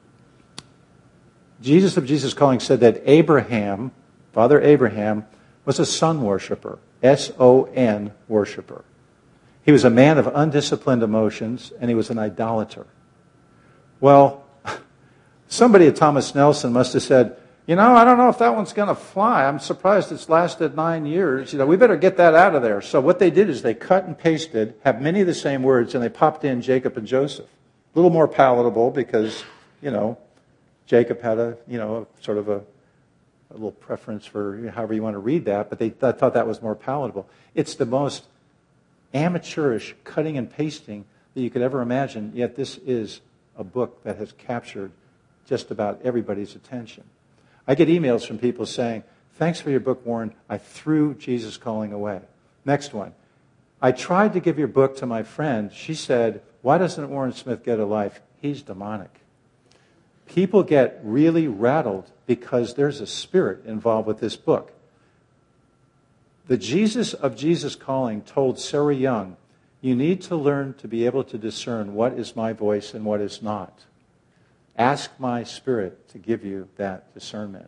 Jesus of Jesus Calling said that Abraham, Father Abraham, was a son worshiper, S O N worshiper. He was a man of undisciplined emotions, and he was an idolater. Well, somebody at Thomas Nelson must have said, you know, I don't know if that one's going to fly. I'm surprised it's lasted nine years. You know, we better get that out of there. So what they did is they cut and pasted, have many of the same words, and they popped in Jacob and Joseph. A little more palatable because, you know, Jacob had a, you know, a, sort of a, a little preference for however you want to read that, but they th- thought that was more palatable. It's the most amateurish cutting and pasting that you could ever imagine, yet this is a book that has captured just about everybody's attention. I get emails from people saying, thanks for your book, Warren. I threw Jesus Calling away. Next one. I tried to give your book to my friend. She said, why doesn't Warren Smith get a life? He's demonic. People get really rattled because there's a spirit involved with this book. The Jesus of Jesus Calling told Sarah Young, you need to learn to be able to discern what is my voice and what is not. Ask my spirit to give you that discernment.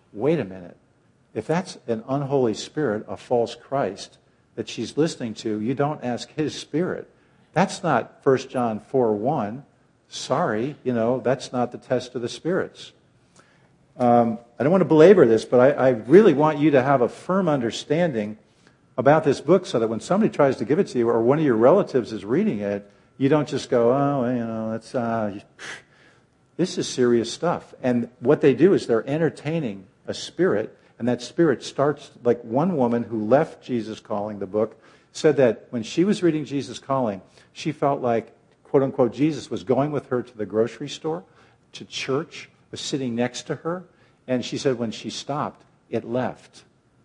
wait a minute. If that's an unholy spirit, a false Christ, that she's listening to, you don't ask his spirit. That's not First John four one. Sorry, you know, that's not the test of the spirits. Um, I don't want to belabor this, but I, I really want you to have a firm understanding about this book so that when somebody tries to give it to you or one of your relatives is reading it, you don't just go, oh, you know, that's, uh, this is serious stuff. And what they do is they're entertaining a spirit, and that spirit starts, like one woman who left Jesus Calling, the book, said that when she was reading Jesus Calling, she felt like, quote unquote, Jesus was going with her to the grocery store, to church, was sitting next to her, and she said when she stopped, it left.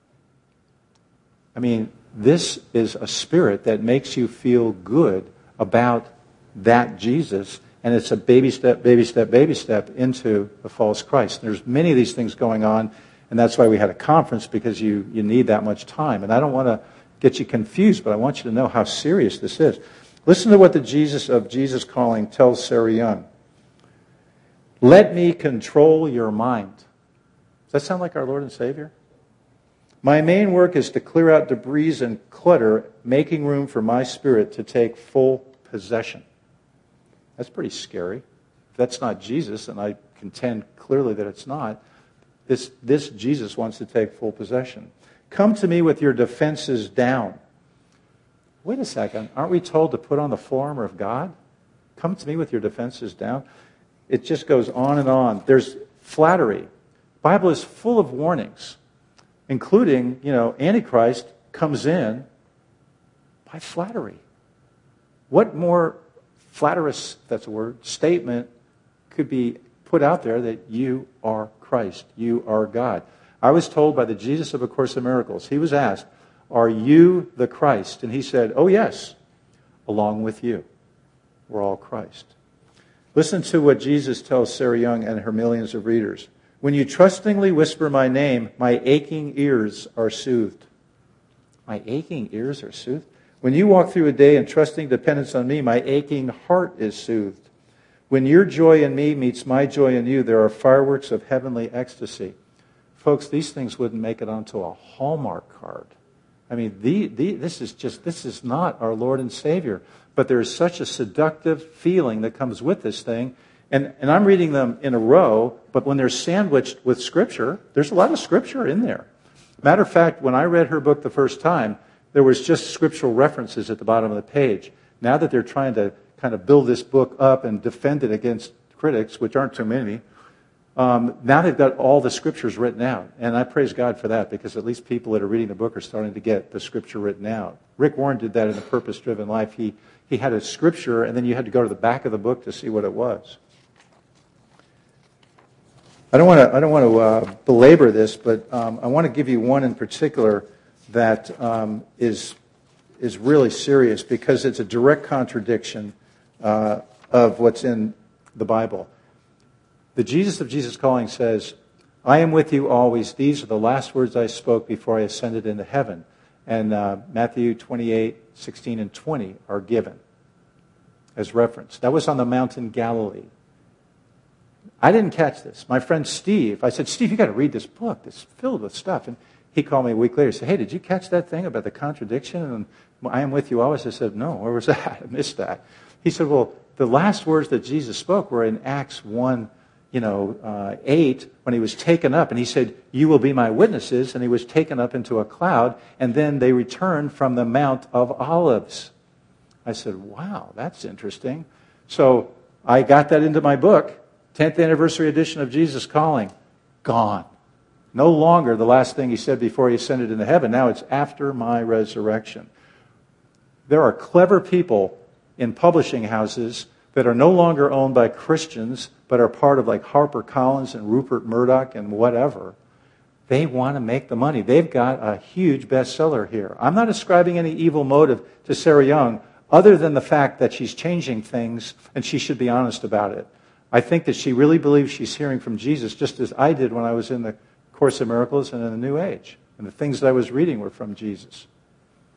I mean, this is a spirit that makes you feel good about that Jesus, and it's a baby step, baby step, baby step into the false Christ. There's many of these things going on, and that's why we had a conference, because you, you need that much time. And I don't want to get you confused, but I want you to know how serious this is. Listen to what the Jesus of Jesus Calling tells Sarah Young. Let me control your mind. Does that sound like our Lord and Savior? My main work is to clear out debris and clutter, making room for my spirit to take full possession. That's pretty scary. If that's not Jesus, and I contend clearly that it's not, this, this Jesus wants to take full possession. Come to me with your defenses down. Wait a second. Aren't we told to put on the full armor of God? Come to me with your defenses down. It just goes on and on. There's flattery. The Bible is full of warnings, including, you know, Antichrist comes in by flattery. What more flatterous, if that's a word, statement could be put out there that you are Christ, you are God? I was told by the Jesus of A Course in Miracles, he was asked, are you the Christ? And he said, oh yes, along with you. We're all Christ. Listen to what Jesus tells Sarah Young and her millions of readers. When you trustingly whisper my name, my aching ears are soothed. My aching ears are soothed? When you walk through a day in trusting dependence on me, my aching heart is soothed. When your joy in me meets my joy in you, there are fireworks of heavenly ecstasy. Folks, these things wouldn't make it onto a Hallmark card. I mean, the, the, this is just, this is not our Lord and Savior. But there is such a seductive feeling that comes with this thing. And, and I'm reading them in a row, but when they're sandwiched with Scripture, there's a lot of Scripture in there. Matter of fact, when I read her book the first time, there was just scriptural references at the bottom of the page. Now that they're trying to kind of build this book up and defend it against critics, which aren't too many, um, now they've got all the Scriptures written out. And I praise God for that, because at least people that are reading the book are starting to get the Scripture written out. Rick Warren did that in The Purpose-Driven Life. He He had a scripture, and then you had to go to the back of the book to see what it was. I don't want to. I don't want to uh, belabor this, but um, I want to give you one in particular that um, is is really serious, because it's a direct contradiction uh, of what's in the Bible. The Jesus of Jesus Calling says, "I am with you always. These are the last words I spoke before I ascended into heaven." And uh, Matthew twenty-eight, sixteen, and twenty are given as reference. That was on the mountain Galilee. I didn't catch this. My friend Steve, I said, Steve, you got to read this book. It's filled with stuff. And he called me a week later and said, hey, did you catch that thing about the contradiction? And I am with you always. I said, no, where was that? I missed that. He said, well, the last words that Jesus spoke were in Acts one, you know, uh, eight, when he was taken up. And he said, you will be my witnesses. And he was taken up into a cloud. And then they returned from the Mount of Olives. I said, wow, that's interesting. So I got that into my book, tenth anniversary edition of Jesus Calling. Gone. No longer the last thing he said before he ascended into heaven. Now it's after my resurrection. There are clever people in publishing houses that are no longer owned by Christians, but are part of like HarperCollins and Rupert Murdoch and whatever. They want to make the money. They've got a huge bestseller here. I'm not ascribing any evil motive to Sarah Young, other than the fact that she's changing things, and she should be honest about it. I think that she really believes she's hearing from Jesus, just as I did when I was in the Course in Miracles and in the New Age. And the things that I was reading were from Jesus.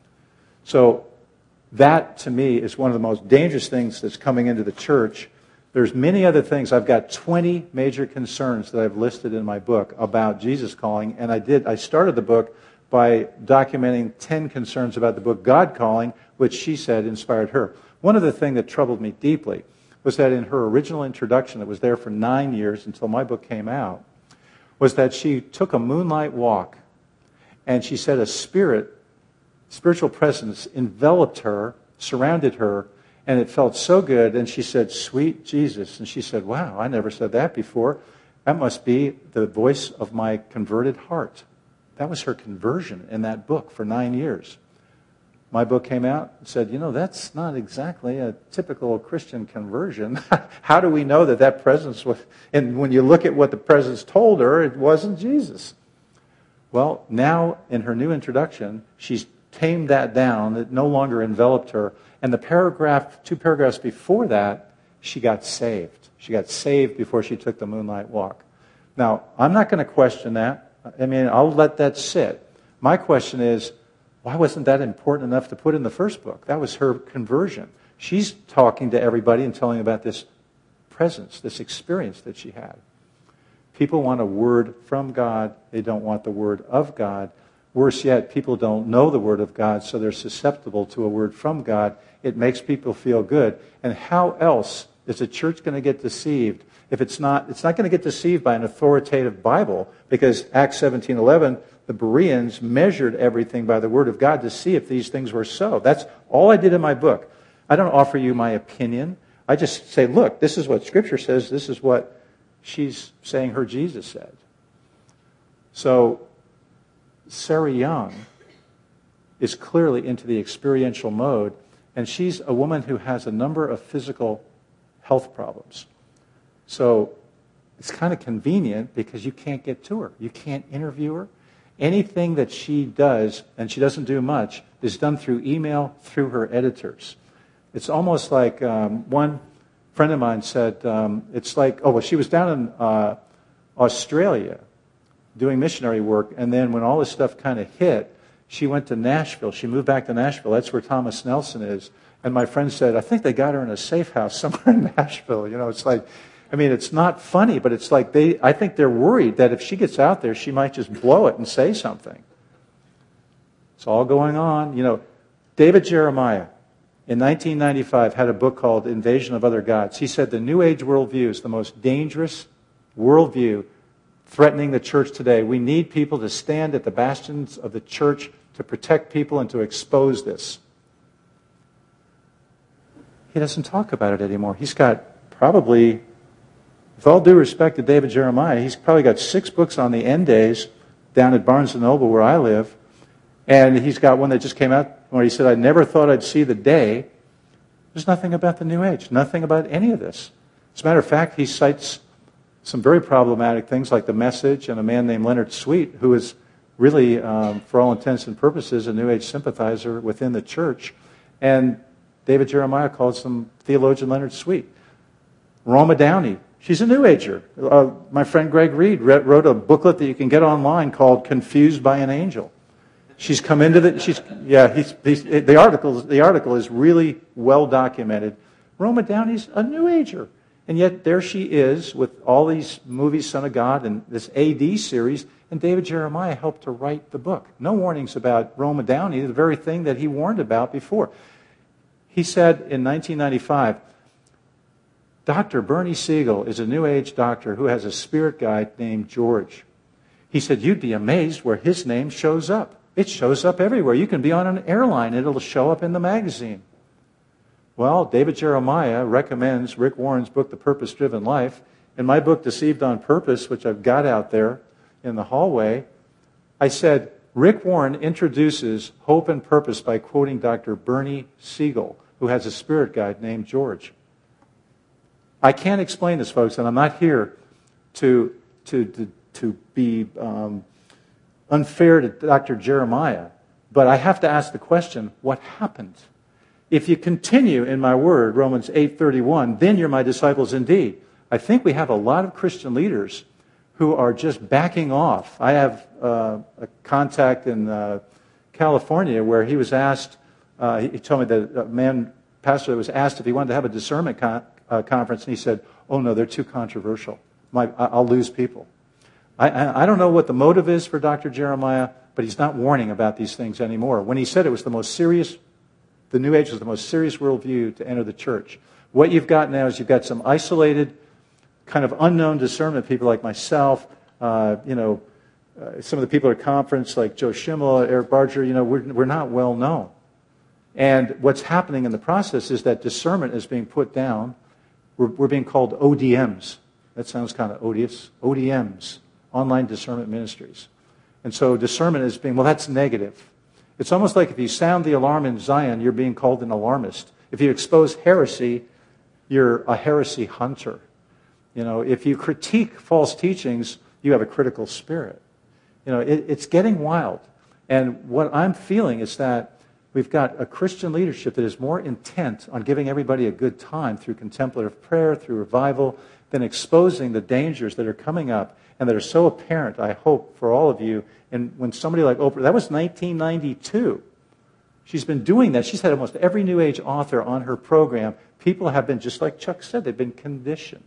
So that, to me, is one of the most dangerous things that's coming into the church, There's many other things. I've got twenty major concerns that I've listed in my book about Jesus calling, and I did. I started the book by documenting ten concerns about the book God Calling, which she said inspired her. One of the things that troubled me deeply was that in her original introduction, that was there for nine years until my book came out, was that she took a moonlight walk, and she said a spirit, spiritual presence enveloped her, surrounded her, and it felt so good. And she said, "Sweet Jesus." And she said, "Wow, I never said that before. That must be the voice of my converted heart." That was her conversion in that book for nine years. My book came out and said, you know, that's not exactly a typical Christian conversion. How do we know that that presence was... And when you look at what the presence told her, it wasn't Jesus. Well, now in her new introduction, she's tamed that down. It no longer enveloped her. And the paragraph, two paragraphs before that, she got saved. She got saved before she took the moonlight walk. Now, I'm not going to question that. I mean, I'll let that sit. My question is, why wasn't that important enough to put in the first book? That was her conversion. She's talking to everybody and telling about this presence, this experience that she had. People want a word from God. They don't want the word of God. Worse yet, people don't know the word of God, so they're susceptible to a word from God. It makes people feel good. And how else is a church going to get deceived if it's not, it's not going to get deceived by an authoritative Bible, because Acts seventeen eleven, the Bereans measured everything by the word of God to see if these things were so. That's all I did in my book. I don't offer you my opinion. I just say, look, this is what Scripture says. This is what she's saying her Jesus said. So Sarah Young is clearly into the experiential mode, and she's a woman who has a number of physical health problems. So it's kind of convenient because you can't get to her. You can't interview her. Anything that she does, and she doesn't do much, is done through email, through her editors. It's almost like um, one friend of mine said, um, it's like, oh, well, she was down in uh, Australia doing missionary work, and then when all this stuff kind of hit, she went to Nashville. She moved back to Nashville. That's where Thomas Nelson is. And my friend said, I think they got her in a safe house somewhere in Nashville. You know, it's like, I mean, it's not funny, but it's like they, I think they're worried that if she gets out there, she might just blow it and say something. It's all going on. You know, David Jeremiah, in nineteen ninety-five, had a book called Invasion of Other Gods. He said the New Age worldview is the most dangerous worldview threatening the church today. We need people to stand at the bastions of the church to protect people and to expose this. He doesn't talk about it anymore. He's got probably... With all due respect to David Jeremiah, he's probably got six books on the end days down at Barnes and Noble where I live. And he's got one that just came out where he said, I never thought I'd see the day. There's nothing about the New Age, nothing about any of this. As a matter of fact, he cites some very problematic things like The Message and a man named Leonard Sweet, who is really, um, for all intents and purposes, a New Age sympathizer within the church. And David Jeremiah calls him theologian Leonard Sweet. Roma Downey. She's a New Ager. Uh, my friend Greg Reed wrote a booklet that you can get online called Confused by an Angel. She's come into the... She's yeah, he's, he's, the, article, the article is really well documented. Roma Downey's a New Ager. And yet there she is with all these movies, Son of God, and this A D series, and David Jeremiah helped to write the book. No warnings about Roma Downey, the very thing that he warned about before. He said in nineteen ninety-five... Doctor Bernie Siegel is a New Age doctor who has a spirit guide named George. He said, you'd be amazed where his name shows up. It shows up everywhere. You can be on an airline. It'll show up in the magazine. Well, David Jeremiah recommends Rick Warren's book, The Purpose-Driven Life. In my book, Deceived on Purpose, which I've got out there in the hallway, I said, Rick Warren introduces hope and purpose by quoting Doctor Bernie Siegel, who has a spirit guide named George. I can't explain this, folks, and I'm not here to to to, to be um, unfair to Doctor Jeremiah, but I have to ask the question, what happened? If you continue in my word, Romans eight thirty-one, then you're my disciples indeed. I think we have a lot of Christian leaders who are just backing off. I have uh, a contact in uh, California where he was asked, uh, he told me that a man, pastor was asked if he wanted to have a discernment con- uh, conference, and he said, oh, no, they're too controversial. My, I'll lose people. I, I, I don't know what the motive is for Doctor Jeremiah, but he's not warning about these things anymore. When he said it was the most serious, the New Age was the most serious worldview to enter the church, what you've got now is you've got some isolated, kind of unknown discernment people like myself, uh, you know, uh, some of the people at a conference like Joe Schimmel, Eric Barger, you know, we're, we're not well known. And what's happening in the process is that discernment is being put down. We're, we're being called O D Ms. That sounds kind of odious. O D Ms, Online Discernment Ministries. And so discernment is being, well, that's negative. It's almost like if you sound the alarm in Zion, you're being called an alarmist. If you expose heresy, you're a heresy hunter. You know, if you critique false teachings, you have a critical spirit. You know, it, it's getting wild. And what I'm feeling is that we've got a Christian leadership that is more intent on giving everybody a good time through contemplative prayer, through revival, than exposing the dangers that are coming up and that are so apparent, I hope, for all of you. And when somebody like Oprah, that was nineteen ninety-two. She's been doing that. She's had almost every New Age author on her program. People have been, just like Chuck said, they've been conditioned.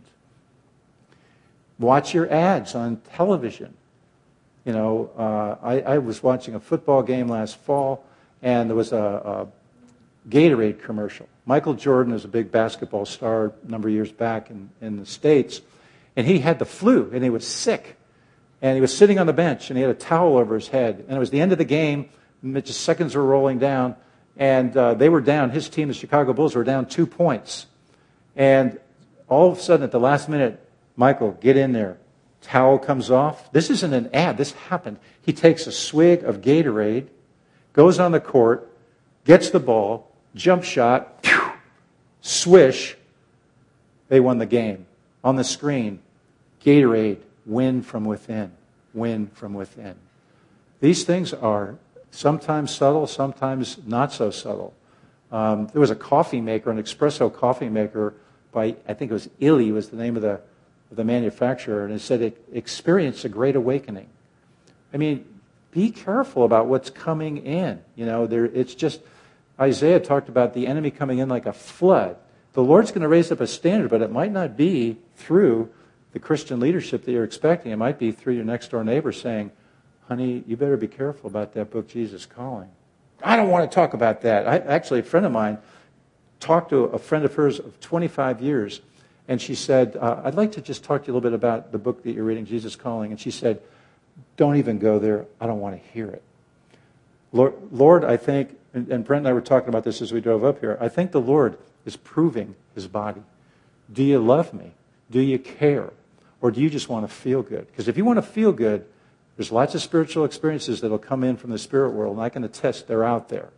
Watch your ads on television. You know, uh, I, I was watching a football game last fall, and there was a, a Gatorade commercial. Michael Jordan is a big basketball star a number of years back in, in the States, and he had the flu, and he was sick. And he was sitting on the bench, and he had a towel over his head. And it was the end of the game, and just seconds were rolling down, and uh, they were down. His team, the Chicago Bulls, were down two points. And all of a sudden, at the last minute, Michael, get in there. Towel comes off. This isn't an ad. This happened. He takes a swig of Gatorade, goes on the court, gets the ball, jump shot, pew, swish. They won the game. On the screen, Gatorade, win from within, win from within. These things are sometimes subtle, sometimes not so subtle. Um, there was a coffee maker, an espresso coffee maker by, I think it was Illy was the name of the the manufacturer, and it said it experienced a great awakening. I mean, be careful about what's coming in. You know, there, it's just, Isaiah talked about the enemy coming in like a flood. The Lord's going to raise up a standard, but it might not be through the Christian leadership that you're expecting. It might be through your next door neighbor saying, honey, you better be careful about that book, Jesus Calling. I don't want to talk about that. I, actually, a friend of mine talked to a friend of hers of twenty-five years, and she said, uh, I'd like to just talk to you a little bit about the book that you're reading, Jesus Calling. And she said, don't even go there. I don't want to hear it. Lord, Lord I think, and, and Brent and I were talking about this as we drove up here, I think the Lord is proving his body. Do you love me? Do you care? Or do you just want to feel good? Because if you want to feel good, there's lots of spiritual experiences that will come in from the spirit world, and I can attest they're out there.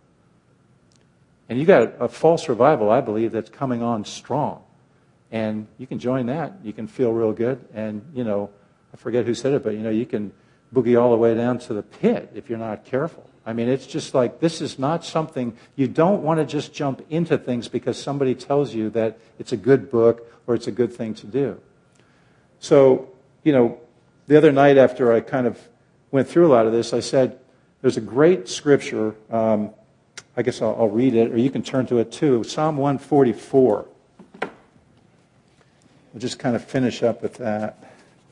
And you got a false revival, I believe, that's coming on strong. And you can join that. You can feel real good. And, you know, I forget who said it, but, you know, you can boogie all the way down to the pit if you're not careful. I mean, it's just like, this is not something, you don't want to just jump into things because somebody tells you that it's a good book or it's a good thing to do. So, you know, the other night after I kind of went through a lot of this, I said, there's a great scripture. Um, I guess I'll, I'll read it, or you can turn to it too. Psalm one forty-four. We'll just kind of finish up with that.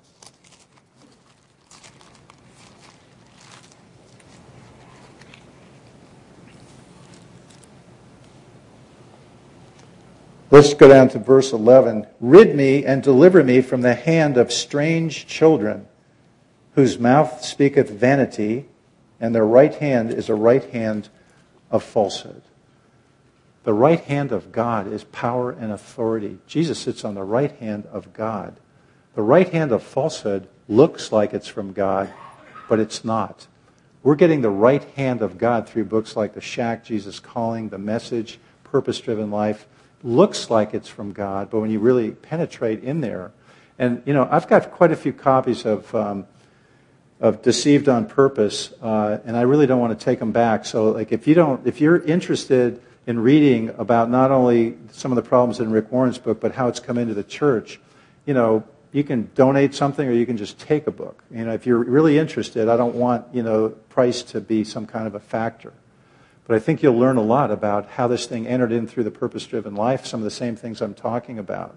Let's go down to verse eleven. Rid me and deliver me from the hand of strange children, whose mouth speaketh vanity, and their right hand is a right hand of falsehood. The right hand of God is power and authority. Jesus sits on the right hand of God. The right hand of falsehood looks like it's from God, but it's not. We're getting the right hand of God through books like The Shack, Jesus Calling, The Message, Purpose-Driven Life. Looks like it's from God, but when you really penetrate in there, and you know, I've got quite a few copies of um, of Deceived on Purpose, uh, and I really don't want to take them back. So, like, if you don't, if you're interested in reading about not only some of the problems in Rick Warren's book, but how it's come into the church, you know, you can donate something or you can just take a book. You know, if you're really interested, I don't want, you know, price to be some kind of a factor. But I think you'll learn a lot about how this thing entered in through the purpose-driven life, some of the same things I'm talking about.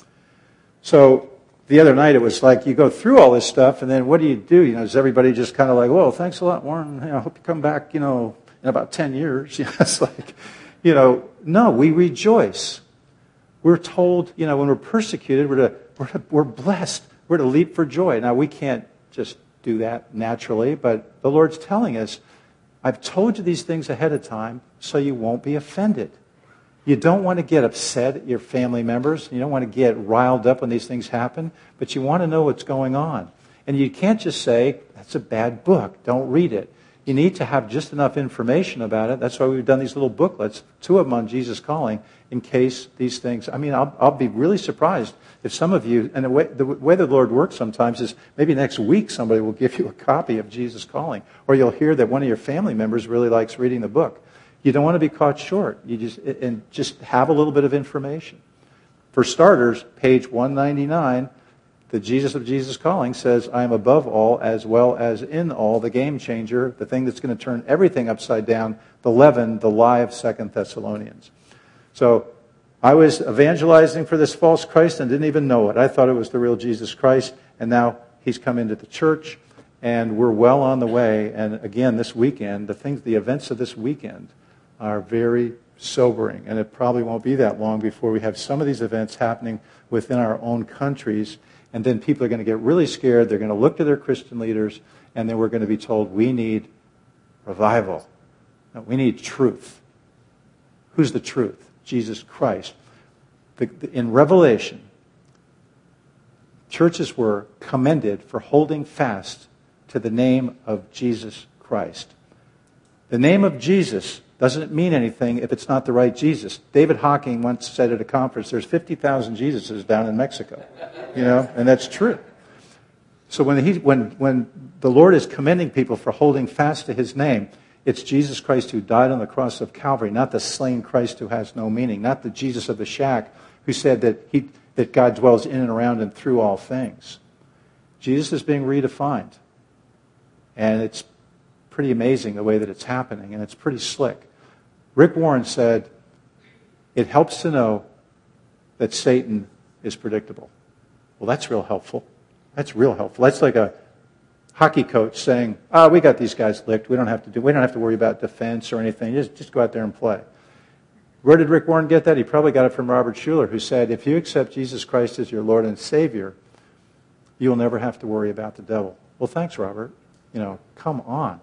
So the other night it was like you go through all this stuff, and then what do you do? You know, is everybody just kind of like, "Whoa, thanks a lot, Warren. You know, I hope you come back, you know, in about ten years." You know, it's like, you know, no, we rejoice. We're told, you know, when we're persecuted, we're to, we're to, we're blessed. We're to leap for joy. Now, we can't just do that naturally, but the Lord's telling us, I've told you these things ahead of time so you won't be offended. You don't want to get upset at your family members. You don't want to get riled up when these things happen, but you want to know what's going on. And you can't just say, that's a bad book, don't read it. You need to have just enough information about it. That's why we've done these little booklets, two of them on Jesus Calling, in case these things... I mean, I'll, I'll be really surprised if some of you... And the way, the way the Lord works sometimes is maybe next week somebody will give you a copy of Jesus Calling, or you'll hear that one of your family members really likes reading the book. You don't want to be caught short. You just and just have a little bit of information. For starters, page one ninety-nine, the Jesus of Jesus Calling says, I am above all as well as in all, the game changer, the thing that's going to turn everything upside down, the leaven, the lie of Second Thessalonians. So I was evangelizing for this false Christ and didn't even know it. I thought it was the real Jesus Christ, and now he's come into the church, and we're well on the way. And again, this weekend, the things, the events of this weekend are very sobering, and it probably won't be that long before we have some of these events happening within our own countries, and then people are going to get really scared. They're going to look to their Christian leaders, and then we're going to be told, we need revival. No, we need truth. Who's the truth? Jesus Christ. The, the, in Revelation, churches were commended for holding fast to the name of Jesus Christ. The name of Jesus doesn't mean anything if it's not the right Jesus. David Hawking once said at a conference, there's fifty thousand Jesuses down in Mexico. You know, and that's true. So when, he, when, when the Lord is commending people for holding fast to his name, it's Jesus Christ who died on the cross of Calvary, not the slain Christ who has no meaning, not the Jesus of the shack who said that, he, that God dwells in and around and through all things. Jesus is being redefined. And it's pretty amazing the way that it's happening, and it's pretty slick. Rick Warren said, it helps to know that Satan is predictable. Well, that's real helpful. That's real helpful. That's like a hockey coach saying, "Ah, oh, we got these guys licked. We don't have to do. We don't have to worry about defense or anything. Just, just go out there and play." Where did Rick Warren get that? He probably got it from Robert Schuller, who said, "If you accept Jesus Christ as your Lord and Savior, you will never have to worry about the devil." Well, thanks, Robert. You know, come on.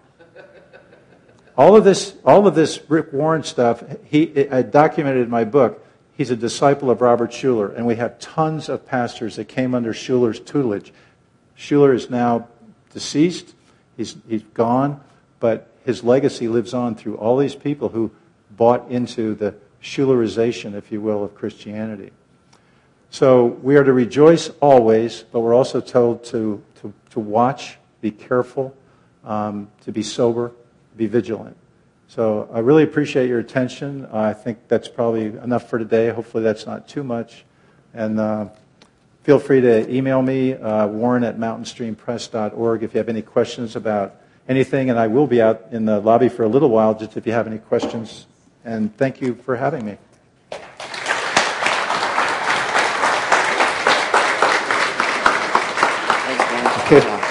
All of this, all of this Rick Warren stuff, he I documented in my book. He's a disciple of Robert Schuller, and we have tons of pastors that came under Schuller's tutelage. Schuller is now deceased. He's he's gone, but his legacy lives on through all these people who bought into the Schullerization, if you will, of Christianity. So we are to rejoice always, but we're also told to to, to watch, be careful, um, to be sober, be vigilant. So I really appreciate your attention. Uh, I think that's probably enough for today. Hopefully that's not too much. And uh, feel free to email me, uh, Warren at mountain stream press dot org, if you have any questions about anything. And I will be out in the lobby for a little while, just if you have any questions. And thank you for having me. Thanks, man. Okay.